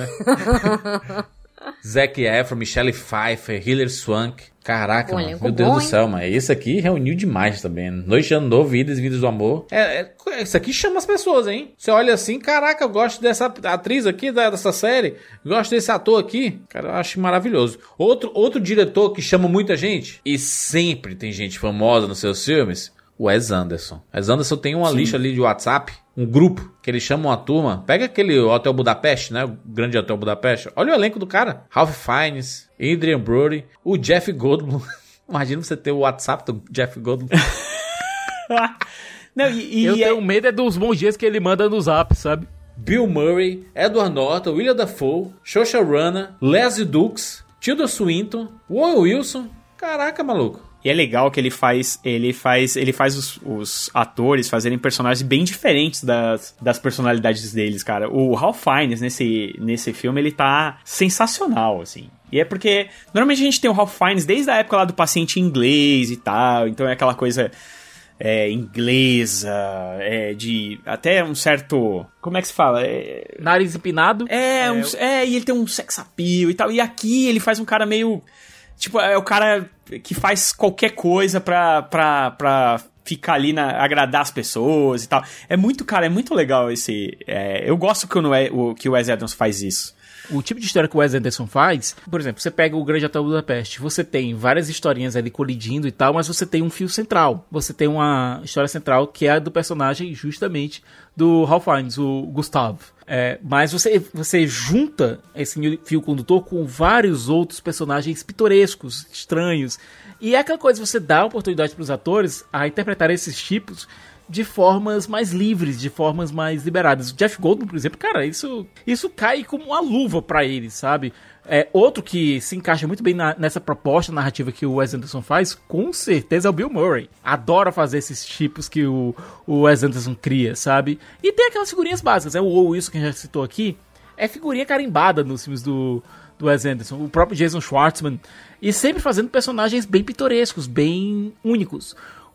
Zac Efron, Michelle Pfeiffer, Hilary Swank. Caraca, Bom, mano. elenco Meu Deus bom, do hein? céu, mas esse aqui reuniu demais também. Noite de Ano Novo, Vidas e Vidas do Amor. É, é, isso aqui chama as pessoas, hein? Você olha assim, caraca, eu gosto dessa atriz aqui, da- dessa série. Gosto desse ator aqui. Cara, eu acho maravilhoso. Outro, outro diretor que chama muita gente, e sempre tem gente famosa nos seus filmes, o Wes Anderson. Wes Anderson tem uma lista ali de WhatsApp, um grupo, que eles chamam uma turma. Pega aquele Hotel Budapeste, né? O grande Hotel Budapeste. Olha o elenco do cara. Ralph Fiennes, Adrian Brody, o Jeff Goldblum. Imagina você ter o WhatsApp do Jeff Goldblum. Não, e, e Eu é- tenho medo é dos bons dias que ele manda no Zap, sabe? Bill Murray, Edward Norton, William Dafoe, Saoirse Ronan, Leslie Dukes, Tilda Swinton, Owen Wilson. Caraca, maluco. E é legal que ele faz, ele faz, ele faz os, os atores fazerem personagens bem diferentes das, das personalidades deles, cara. O Ralph Fiennes nesse, nesse filme, ele tá sensacional, assim. E é porque, normalmente a gente tem o Ralph Fiennes desde a época lá do Paciente Inglês e tal, então é aquela coisa é, inglesa, é, de até um certo... Como é que se fala? É, nariz empinado. É, é, um, é, e ele tem um sex appeal e tal. E aqui ele faz um cara meio... Tipo, é o cara que faz qualquer coisa pra, pra, pra ficar ali, na, agradar as pessoas e tal. É muito, cara, é muito legal esse... É, eu gosto que o, que o Wes Anderson faz isso. O tipo de história que o Wes Anderson faz, por exemplo, você pega o Grande Hotel Budapeste, você tem várias historinhas ali colidindo e tal, mas você tem um fio central. Você tem uma história central que é a do personagem justamente do Ralph Fiennes, o Gustavo. É, mas você, você junta esse fio condutor com vários outros personagens pitorescos, estranhos. E é aquela coisa, você dá a oportunidade para os atores a interpretar esses tipos de formas mais livres, de formas mais liberadas. O Jeff Goldblum, por exemplo, cara, isso, isso cai como uma luva pra ele, sabe? É, outro que se encaixa muito bem na, nessa proposta narrativa que o Wes Anderson faz, com certeza é o Bill Murray. Adora fazer esses tipos que o, o Wes Anderson cria, sabe? E tem aquelas figurinhas básicas, é o Owen Wilson que a gente já citou aqui, é figurinha carimbada nos filmes do, do Wes Anderson. O próprio Jason Schwartzman, e sempre fazendo personagens bem pitorescos, bem únicos.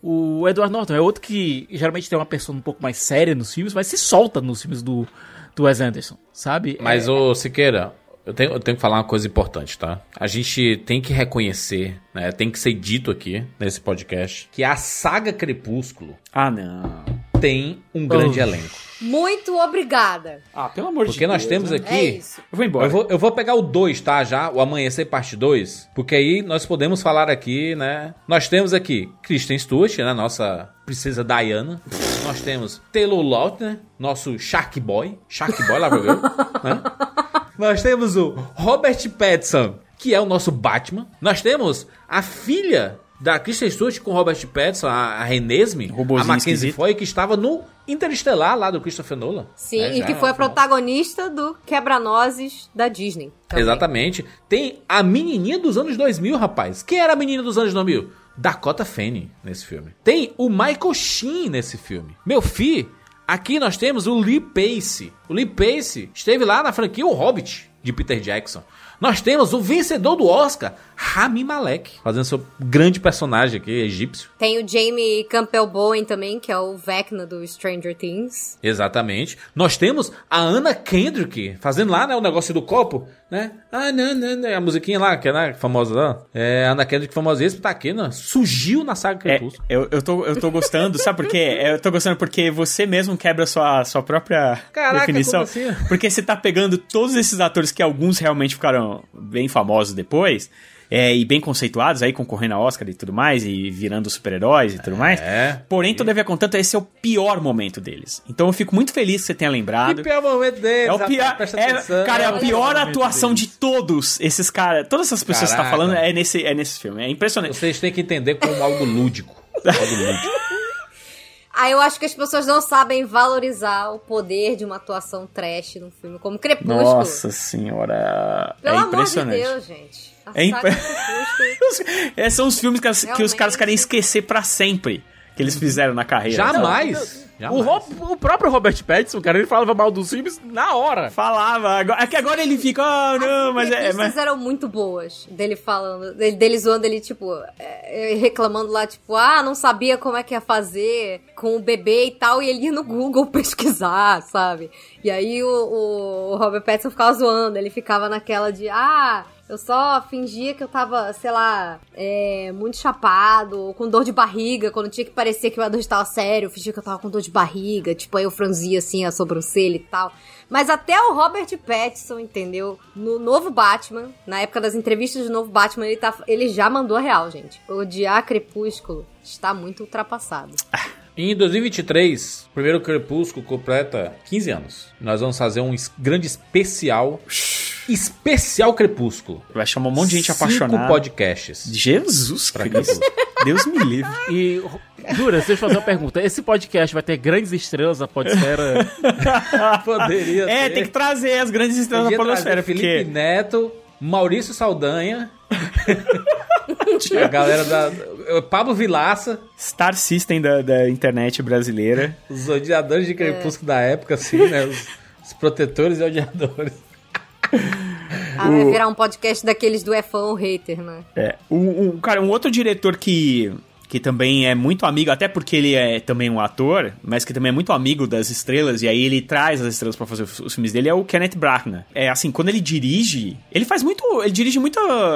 O Edward Norton é outro que geralmente tem uma persona um pouco mais séria nos filmes, mas se solta nos filmes do, do Wes Anderson, sabe? Mas, é, ô Siqueira, eu tenho, eu tenho que falar uma coisa importante, tá? A gente tem que reconhecer, né? Tem que ser dito aqui, nesse podcast, que a saga Crepúsculo... Ah, não... tem um grande oh. elenco. Muito obrigada. Ah, pelo amor porque de Deus. Porque nós temos né? aqui... É isso. Eu vou embora. Eu vou, eu vou pegar o dois, tá? Já, o Amanhecer parte dois. Porque aí nós podemos falar aqui, né? Nós temos aqui Kristen Stewart, né? Nossa princesa Diana. Nós temos Taylor Lautner, nosso Shark Boy. Shark Boy, lá pra ver. Né? Nós temos o Robert Pattinson, que é o nosso Batman. Nós temos a filha da Kristen Stewart com Robert Pattinson, a, a Renesmee, a Mackenzie Foy, que estava no Interestelar lá do Christopher Nolan. Sim, né, e já, que foi a protagonista do Quebra-Nozes da Disney. Também. Exatamente. Tem a menininha dos anos dois mil, rapaz. Quem era a menina dos anos dois mil? Dakota Fanning nesse filme. Tem o Michael Sheen nesse filme. Meu filho, aqui nós temos o Lee Pace. O Lee Pace esteve lá na franquia O Hobbit, de Peter Jackson. Nós temos o vencedor do Oscar, Rami Malek, fazendo seu grande personagem aqui, egípcio. Tem o Jamie Campbell Bowen também, que é o Vecna do Stranger Things. Exatamente. Nós temos a Anna Kendrick, fazendo lá, né, o negócio do copo, né? Ah, não, não, não. A musiquinha lá, que é, né, famosa lá. É, a Anna Kendrick famosa, esse tá aqui, né? Surgiu na saga Crepúsculo. É, eu, eu, tô, eu tô gostando, sabe por quê? Eu tô gostando porque você mesmo quebra a sua, sua própria Caraca, definição. Assim? Porque você tá pegando todos esses atores que alguns realmente ficaram bem famosos depois, é, e bem conceituados aí, concorrendo a Oscar e tudo mais, e virando super-heróis e tudo é, mais. Porém, todavia, contanto, esse é o pior momento deles. Então eu fico muito feliz que você tenha lembrado. Que pior momento deles? É o pior, é, cara, é a pior é atuação de todos esses caras. Todas essas pessoas Caraca. que você tá falando é nesse, é nesse filme. É impressionante. Vocês têm que entender como algo lúdico. Algo lúdico. Ah, eu acho que as pessoas não sabem valorizar o poder de uma atuação trash num filme como Crepúsculo. Nossa senhora. Pelo é impressionante. Pelo amor de Deus, gente. A é impressionante. Esses são os filmes que, as, que os caras querem esquecer pra sempre. Que eles fizeram na carreira. Jamais. O, Rob, o próprio Robert Pattinson, cara, ele falava mal dos filmes na hora. Falava. É que agora ele fica, ah, não, As mas é... Mas... eram muito boas, dele falando, dele, dele zoando ele, tipo, é, reclamando lá, tipo, ah, não sabia como é que ia fazer com o bebê e tal, e ele ia no Google pesquisar, sabe? E aí o, o, o Robert Pattinson ficava zoando, ele ficava naquela de, ah... Eu só fingia que eu tava, sei lá, é, muito chapado, ou com dor de barriga, quando tinha que parecer que o dor estava sério, eu fingia que eu tava com dor de barriga, tipo, aí eu franzia, assim, a sobrancelha e tal. Mas até o Robert Pattinson, entendeu? No novo Batman, na época das entrevistas do novo Batman, ele, tá, ele já mandou a real, gente. Odiar Crepúsculo está muito ultrapassado. Em dois mil e vinte e três, o primeiro Crepúsculo completa quinze anos. Nós vamos fazer um grande especial especial Crepúsculo. Vai chamar um monte de gente apaixonada. Cinco podcasts. Jesus Cristo. Deus me livre. E, Jura, deixa eu fazer uma pergunta. Esse podcast vai ter grandes estrelas da podesfera? Poderia É, ter. tem que trazer as grandes estrelas da podosfera. Felipe Porque... Neto, Maurício Saldanha, a galera da... Pablo Vilaça. Star System da, da internet brasileira. Os odiadores de Crepúsculo é. da época, assim, né? Os, os protetores e odiadores. Ah, vai virar um podcast daqueles do é fã ou hater, né? É. Um, um, cara, um outro diretor que, que também é muito amigo, até porque ele é também um ator, mas que também é muito amigo das estrelas, e aí ele traz as estrelas pra fazer os, os filmes dele, é o Kenneth Branagh. É assim, quando ele dirige, ele faz muito, ele dirige muita,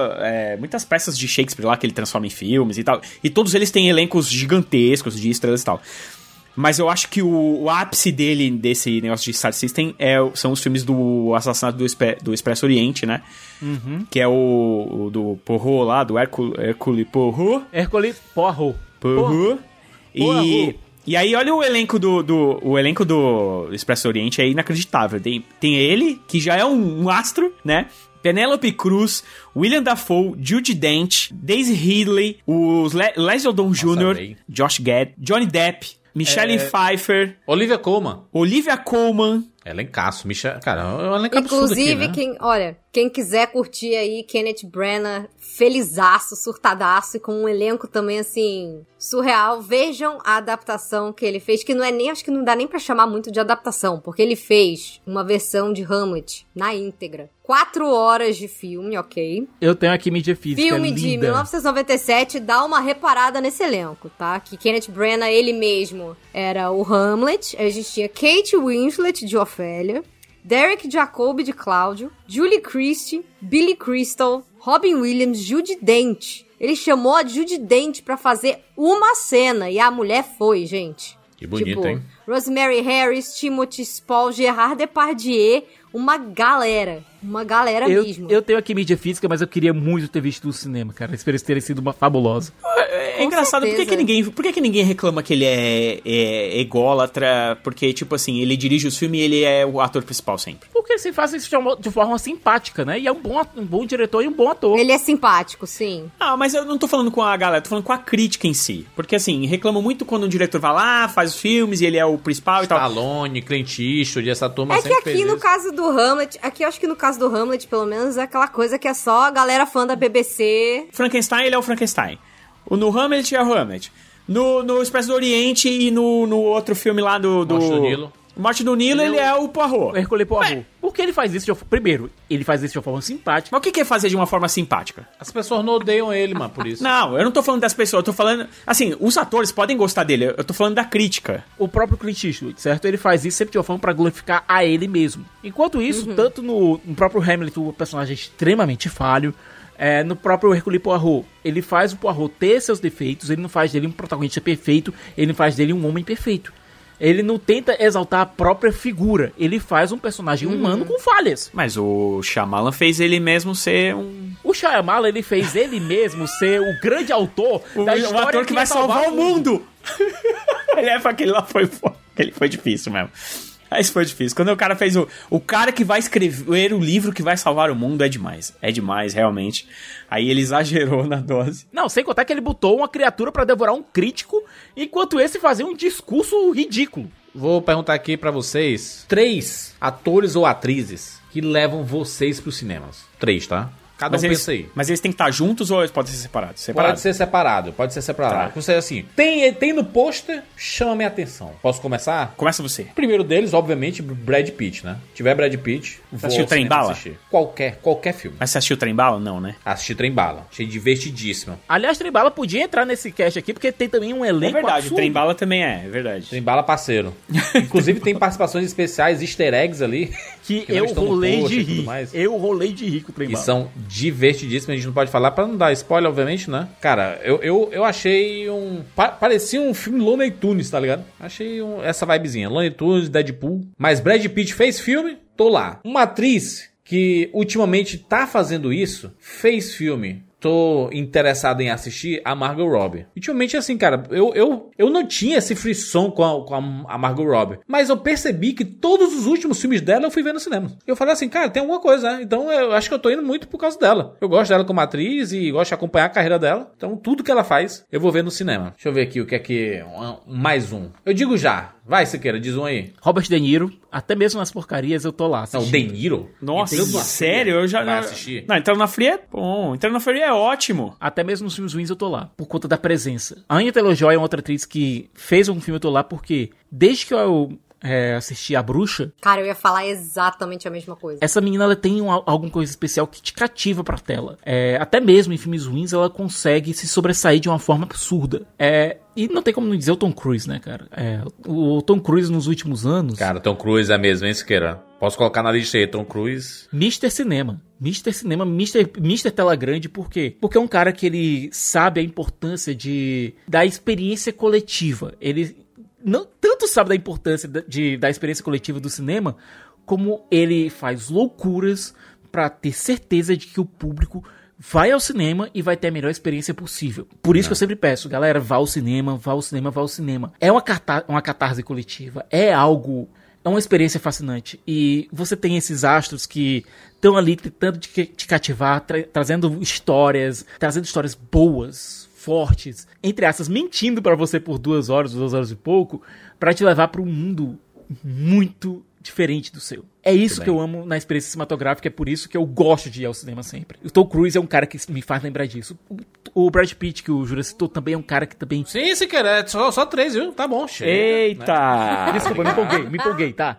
é, muitas peças de Shakespeare lá, que ele transforma em filmes e tal, e todos eles têm elencos gigantescos de estrelas e tal. Mas eu acho que o, o ápice dele, desse negócio de Star System, é, são os filmes do Assassinato do, Espe, do Expresso Oriente, né? Uhum. Que é o, o do Poirot lá, do Hercule, Hercule Poirot. Hercule Poirot. Poirot. E, Poirot. E aí, olha o elenco do, do, o elenco do Expresso Oriente, é inacreditável. Tem, tem ele, que já é um, um astro, né? Penélope Cruz, William Dafoe, Judi Dench, Daisy Ridley, os Le- Leslie Odom Júnior, bem. Josh Gad, Johnny Depp, Michelle É... Pfeiffer, Olivia Colman. Olivia Colman. Elencaço, Michelle. Cara, é um elenco absurdo Inclusive, aqui, né? quem, olha, quem quiser curtir aí, Kenneth Branagh, felizaço, surtadaço, e com um elenco também, assim, surreal, vejam a adaptação que ele fez, que não é nem, acho que não dá nem pra chamar muito de adaptação, porque ele fez uma versão de Hamlet na íntegra. Quatro horas de filme, ok? Eu tenho aqui mídia física, Filme linda. de mil novecentos e noventa e sete, dá uma reparada nesse elenco, tá? Que Kenneth Branagh, ele mesmo, era o Hamlet. A gente tinha Kate Winslet, de Ofélia. Derek Jacobi, de Cláudio. Julie Christie, Billy Crystal. Robin Williams, Judi Dench. Ele chamou a Judi Dench pra fazer uma cena, e a mulher foi, gente. Que bonito, tipo, hein? Rosemary Harris, Timothy Spall, Gerard Depardieu, uma galera. Uma galera Eu, mesmo. eu tenho aqui mídia física, mas eu queria muito ter visto no cinema, cara. A experiência teria sido uma fabulosa. É engraçado, por que, que ninguém, por que, que ninguém reclama que ele é, é ególatra? Porque, tipo assim, ele dirige os filmes e ele é o ator principal sempre. Porque eles fazem isso de uma, de forma simpática, né? E é um bom, um bom diretor e um bom ator. Ele é simpático, sim. Ah, mas eu não tô falando com a galera, tô falando com a crítica em si. Porque, assim, reclamam muito quando o diretor vai lá, faz os filmes e ele é o principal e tal. Stallone, Clint Eastwood, essa turma É que sempre aqui fez no isso. caso do Hamlet, aqui eu acho que no caso do Hamlet, pelo menos, é aquela coisa que é só a galera fã da B B C. Frankenstein, ele é o Frankenstein. O, no Hamlet é o Hamlet. No, no Expresso do Oriente e no, no outro filme lá do... do... Morte do Nilo. Morte do Nilo, ele, ele é o Poirot. O Hercule Poirot. Ué. Por que ele faz isso? De, primeiro, ele faz isso de uma forma simpática. Mas o que que é fazer de uma forma simpática? As pessoas não odeiam ele, mano, por isso. Não, eu não tô falando das pessoas, eu tô falando... Assim, os atores podem gostar dele, eu tô falando da crítica. O próprio Clint Eastwood, certo? Ele faz isso sempre de uma forma pra glorificar a ele mesmo. Enquanto isso, tanto no, no próprio Hamlet, o personagem é extremamente falho. É, no próprio Hercule Poirot, ele faz o Poirot ter seus defeitos, ele não faz dele um protagonista perfeito, ele não faz dele um homem perfeito. Ele não tenta exaltar a própria figura, ele faz um personagem humano com falhas. Mas o Shyamalan fez ele mesmo ser um... O Shyamalan, ele fez ele mesmo ser o grande autor O, da o história ator que, vai ia salvar, o mundo! Ele é, aquele lá foi, ele foi difícil mesmo. Esse foi difícil. Quando o cara fez o... O cara que vai escrever o livro que vai salvar o mundo é demais. É demais, realmente. Aí ele exagerou na dose. Não, sem contar que ele botou uma criatura pra devorar um crítico, enquanto esse fazia um discurso ridículo. Vou perguntar aqui pra vocês, três atores ou atrizes que levam vocês pros cinemas. Três, tá? Cada Mas um eles, pensa aí. mas eles têm que estar juntos ou eles podem ser separados? Separados. Pode ser separado, pode ser separado. Tá. Você assim, tem, tem no pôster, chama minha atenção. Posso começar? Começa você. O primeiro deles, obviamente, Brad Pitt, né? Se tiver Brad Pitt, vou assistiu ao cinema Trem Bala? assistir. Qualquer, qualquer filme. Mas você assistiu o Trem Bala? Não, né? Assisti Trem Bala. Achei divertidíssimo. Aliás, Trembala podia entrar nesse cast aqui, porque tem também um É elenco verdade, o absurdo. Trem Bala também é, é verdade. Trem Bala parceiro. Inclusive tem participações especiais, easter eggs ali. Que, que não eu estão no rolei post de e tudo rir. mais. Eu rolei de rir com o E Trembala. são divertidíssimos, a gente não pode falar pra não dar spoiler, obviamente, né? Cara, eu, eu, eu achei um... Pa- parecia um filme Looney Tunes, tá ligado? Achei um, essa vibezinha. Looney Tunes, Deadpool. Mas Brad Pitt fez filme, tô lá. Uma atriz que ultimamente tá fazendo isso, fez filme tô interessado em assistir a Margot Robbie. Ultimamente, assim, cara, eu, eu, eu não tinha esse frisson com, a, com a, a Margot Robbie, mas eu percebi que todos os últimos filmes dela eu fui ver no cinema. Eu falei assim, cara, tem alguma coisa, né? Então eu acho que eu tô indo muito por causa dela. Eu gosto dela como atriz e gosto de acompanhar a carreira dela. Então tudo que ela faz, eu vou ver no cinema. Deixa eu ver aqui o que é que... Um, mais um. Eu digo já. Vai, Siqueira, diz um aí. Robert De Niro, até mesmo nas porcarias eu tô lá assistindo. Não, o De Niro? Nossa, sério? Eu já... Vai não... assistir? Não, Entrando na Fria é bom. Entrando na Fria é ótimo. Até mesmo nos filmes ruins eu tô lá, por conta da presença. A Anya Taylor-Joy é uma outra atriz que fez um filme eu tô lá porque, desde que eu é, assisti A Bruxa... Cara, eu ia falar exatamente a mesma coisa. Essa menina, ela tem um, alguma coisa especial que te cativa pra tela. É, até mesmo em filmes ruins, ela consegue se sobressair de uma forma absurda. É... E não tem como não dizer o Tom Cruise, né, cara? É, o Tom Cruise nos últimos anos... Cara, Tom Cruise é mesmo, hein, Siqueira? Posso colocar na lista aí, Tom Cruise... mister Cinema. mister Cinema, mister mister Tela Grande, por quê? Porque é um cara que ele sabe a importância de, da experiência coletiva. Ele não tanto sabe da importância de, da experiência coletiva do cinema, como ele faz loucuras pra ter certeza de que o público... vai ao cinema e vai ter a melhor experiência possível. Por isso é. que eu sempre peço, galera, vá ao cinema, vá ao cinema, vá ao cinema. É uma, catar- uma catarse coletiva, é algo, é uma experiência fascinante. E você tem esses astros que estão ali tentando te, te cativar, tra- trazendo histórias, trazendo histórias boas, fortes, entre aspas, mentindo pra você por duas horas, duas horas e pouco, pra te levar pra um mundo muito diferente do seu. É isso que eu amo na experiência cinematográfica, é por isso que eu gosto de ir ao cinema sempre. O Tom Cruise é um cara que me faz lembrar disso. O Brad Pitt, que o Júlia citou, também é um cara que também... Sim, se quer, é só, só três, viu? Tá bom, chega. Eita! Né? Desculpa, me empolguei, me empolguei, tá?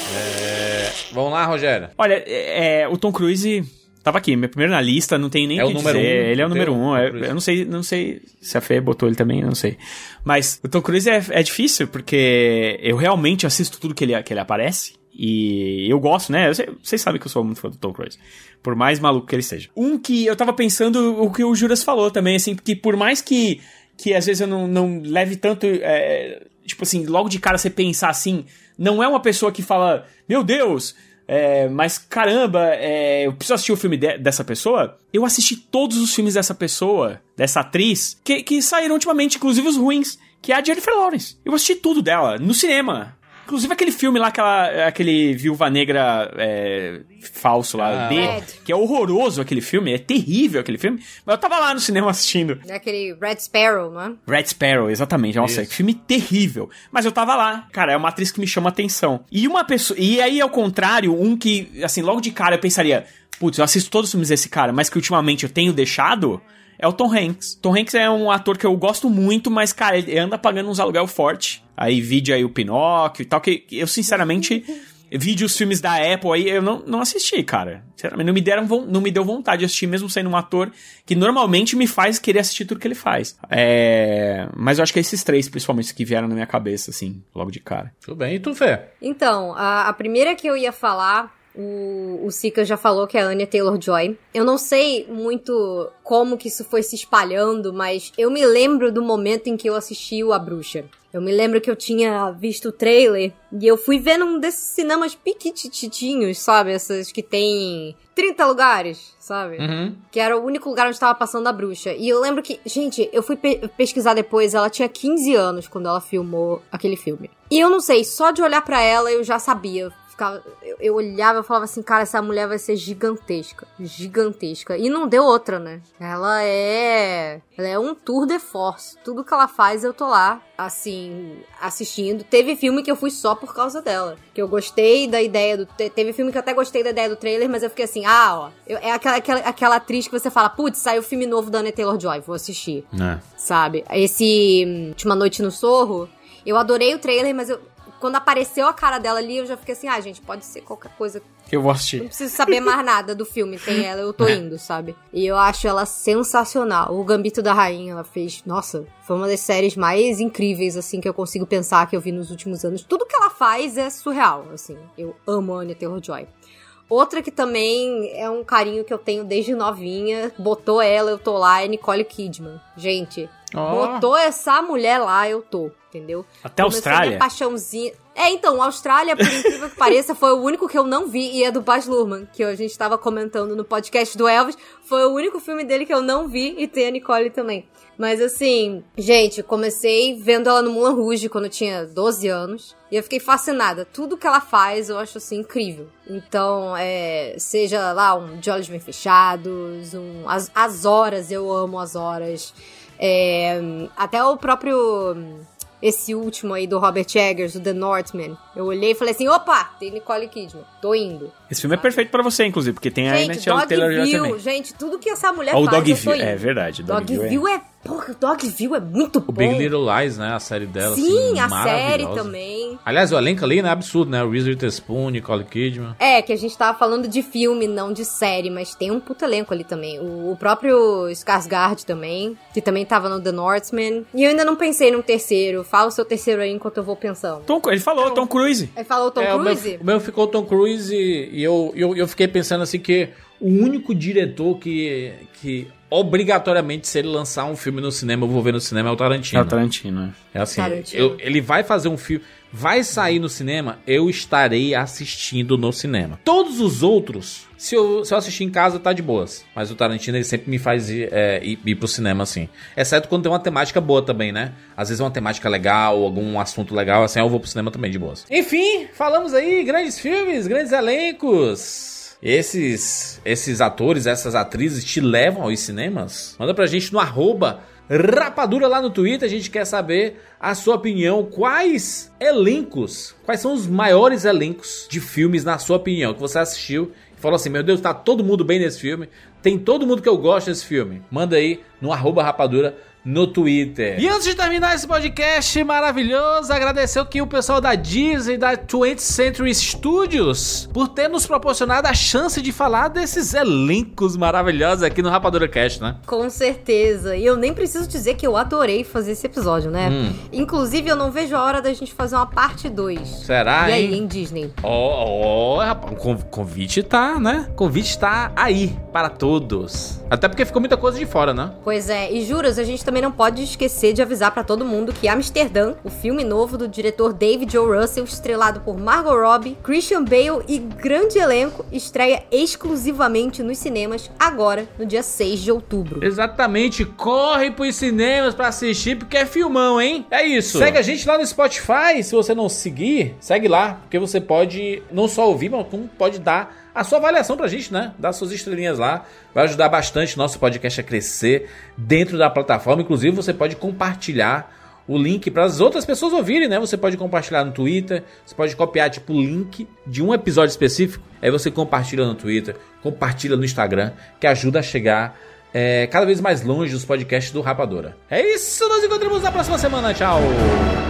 É... Vamos lá, Rogério. Olha, é, o Tom Cruise... Tava aqui, meu primeiro na lista, não tem nem é o que o número dizer. Um, ele é o número um. É, Cruise. eu não sei, não sei se a Fê botou ele também, eu não sei. Mas o Tom Cruise é, é difícil, porque eu realmente assisto tudo que ele, que ele aparece. E eu gosto, né? Eu sei, vocês sabem que eu sou muito fã do Tom Cruise. Por mais maluco que ele seja. Um que eu tava pensando o que o Juras falou também, assim, porque por mais que, que às vezes eu não, não leve tanto... É, tipo assim, logo de cara você pensar assim, não é uma pessoa que fala, meu Deus... É, mas caramba, é, eu preciso assistir o filme de, dessa pessoa. Eu assisti todos os filmes dessa pessoa, dessa atriz, que, que saíram ultimamente, inclusive os ruins, que é a Jennifer Lawrence. Eu assisti tudo dela, no cinema. Inclusive aquele filme lá, aquela, aquele Viúva Negra é, falso lá, ah, B, Red. que é horroroso aquele filme, é terrível aquele filme, mas eu tava lá no cinema assistindo. É aquele Red Sparrow, não é? Red Sparrow, exatamente. Nossa, que filme terrível. Mas eu tava lá. Cara, é uma atriz que me chama atenção. E uma pessoa... E aí, ao contrário, um que, assim, logo de cara eu pensaria, putz, eu assisto todos os filmes desse cara, mas que ultimamente eu tenho deixado... É o Tom Hanks. Tom Hanks é um ator que eu gosto muito, mas, cara, ele anda pagando uns aluguel forte. Aí, vídeo aí o Pinóquio e tal, que eu, sinceramente, vídeo os filmes da Apple aí, eu não, não assisti, cara. Sinceramente, não me, deram, não me deu vontade de assistir, mesmo sendo um ator que normalmente me faz querer assistir tudo que ele faz. É... Mas eu acho que é esses três, principalmente, que vieram na minha cabeça, assim, logo de cara. Tudo bem, e tu, Fê? Então, a, a primeira que eu ia falar... O, o Sika já falou que é a Anya Taylor-Joy. Eu não sei muito como que isso foi se espalhando, mas eu me lembro do momento em que eu assisti o A Bruxa. Eu me lembro que eu tinha visto o trailer e eu fui vendo um desses cinemas piquititinhos, sabe? Essas que tem trinta lugares, sabe? Uhum. Que era o único lugar onde estava passando A Bruxa. E eu lembro que, gente, eu fui pe- pesquisar depois, ela tinha quinze anos quando ela filmou aquele filme. E eu não sei, só de olhar pra ela eu já sabia. Eu, eu olhava e falava assim, cara, essa mulher vai ser gigantesca. Gigantesca. E não deu outra, né? Ela é... Ela é um tour de force. Tudo que ela faz, eu tô lá, assim, assistindo. Teve filme que eu fui só por causa dela. Que eu gostei da ideia do... Teve filme que eu até gostei da ideia do trailer, mas eu fiquei assim, ah, ó... Eu, é aquela, aquela, aquela atriz que você fala, putz, saiu o filme novo da Anya Taylor-Joy, vou assistir. É. Sabe? Esse... Hum, Última Noite no Sorro, eu adorei o trailer, mas eu... Quando apareceu a cara dela ali, eu já fiquei assim, ah, gente, pode ser qualquer coisa. Eu vou assistir. Não preciso saber mais nada do filme, tem ela, eu tô indo, sabe? E eu acho ela sensacional. O Gambito da Rainha, ela fez, nossa, foi uma das séries mais incríveis, assim, que eu consigo pensar que eu vi nos últimos anos. Tudo que ela faz é surreal, assim. Eu amo a Anya Taylor-Joy. Outra que também é um carinho que eu tenho desde novinha, botou ela, eu tô lá, é Nicole Kidman. Gente, oh. botou essa mulher lá, eu tô, entendeu? Até a Austrália? Minha paixãozinha... É, então, Austrália, por incrível que pareça, foi o único que eu não vi, e é do Baz Luhrmann, que a gente tava comentando no podcast do Elvis. Foi o único filme dele que eu não vi, e tem a Nicole também. Mas assim, gente, comecei vendo ela no Moulin Rouge quando eu tinha doze anos. E eu fiquei fascinada. Tudo que ela faz eu acho, assim, incrível. Então, é, seja lá um De Olhos Bem Fechados, um, as, as Horas, eu amo As Horas. É, até o próprio... Esse último aí do Robert Eggers, o The Northman. Eu olhei e falei assim, opa, tem Nicole Kidman, tô indo. Esse filme é perfeito pra você, inclusive, porque tem aí na Dogville, também. Gente, tudo que essa mulher oh, faz, Dogville, eu tô indo. É verdade. Dogville é... é... Porra, Dogville é muito bom. O Big Little Lies, né? A série dela. Sim, assim, a série também. Aliás, o elenco ali, né? Absurdo, né? O Reese Witherspoon, Nicole Kidman. É, que a gente tava falando de filme, não de série, mas tem um puto elenco ali também. O, o próprio Skarsgård também, que também tava no The Northman. E eu ainda não pensei num terceiro. Fala o seu terceiro aí enquanto eu vou pensando. Tom, ele falou, então, Tom Cruise. Ele falou Tom é, Cruise? O meu, o meu ficou Tom Cruise e eu, eu, eu fiquei pensando assim que o único diretor que... que obrigatoriamente, se ele lançar um filme no cinema, eu vou ver no cinema, é o Tarantino. É o Tarantino, é. É assim, Tarantino. Eu, ele vai fazer um filme, vai sair no cinema, eu estarei assistindo no cinema. Todos os outros, se eu, se eu assistir em casa, tá de boas. Mas o Tarantino, ele sempre me faz ir, é, ir, ir pro cinema, assim. Exceto quando tem uma temática boa também, né? Às vezes é uma temática legal, algum assunto legal, assim, eu vou pro cinema também de boas. Enfim, falamos aí, grandes filmes, grandes elencos. Esses, esses atores, essas atrizes te levam aos cinemas? Manda pra gente no arroba Rapadura lá no Twitter, a gente quer saber a sua opinião. Quais elencos, quais são os maiores elencos de filmes, na sua opinião, que você assistiu e falou assim, meu Deus, tá todo mundo bem nesse filme, tem todo mundo que eu gosto desse filme. Manda aí no arroba Rapadura no Twitter. E antes de terminar esse podcast maravilhoso, agradecer aqui o pessoal da Disney, da twentieth Century Studios, por ter nos proporcionado a chance de falar desses elencos maravilhosos aqui no Rapadura Cast, né? Com certeza. E eu nem preciso dizer que eu adorei fazer esse episódio, né? Hum. Inclusive, eu não vejo a hora da gente fazer uma parte dois. Será, e hein? E aí, em Disney? Ó, oh, oh, rapaz, o convite tá, né? O convite tá aí para todos. Até porque ficou muita coisa de fora, né? Pois é. E juras, a gente também não pode esquecer de avisar pra todo mundo que Amsterdã, o filme novo do diretor David O. Russell, estrelado por Margot Robbie, Christian Bale e grande elenco, estreia exclusivamente nos cinemas agora, no dia seis de outubro. Exatamente, corre pros cinemas pra assistir, porque é filmão, hein? É isso. Segue a gente lá no Spotify, se você não seguir, segue lá, porque você pode não só ouvir, mas como pode dar a sua avaliação pra gente, né? Dá suas estrelinhas lá. Vai ajudar bastante nosso podcast a crescer dentro da plataforma. Inclusive, você pode compartilhar o link para as outras pessoas ouvirem, né? Você pode compartilhar no Twitter. Você pode copiar, tipo, o link de um episódio específico. Aí você compartilha no Twitter, compartilha no Instagram, que ajuda a chegar é, cada vez mais longe dos podcasts do Rapadura. É isso, nos encontramos na próxima semana. Tchau!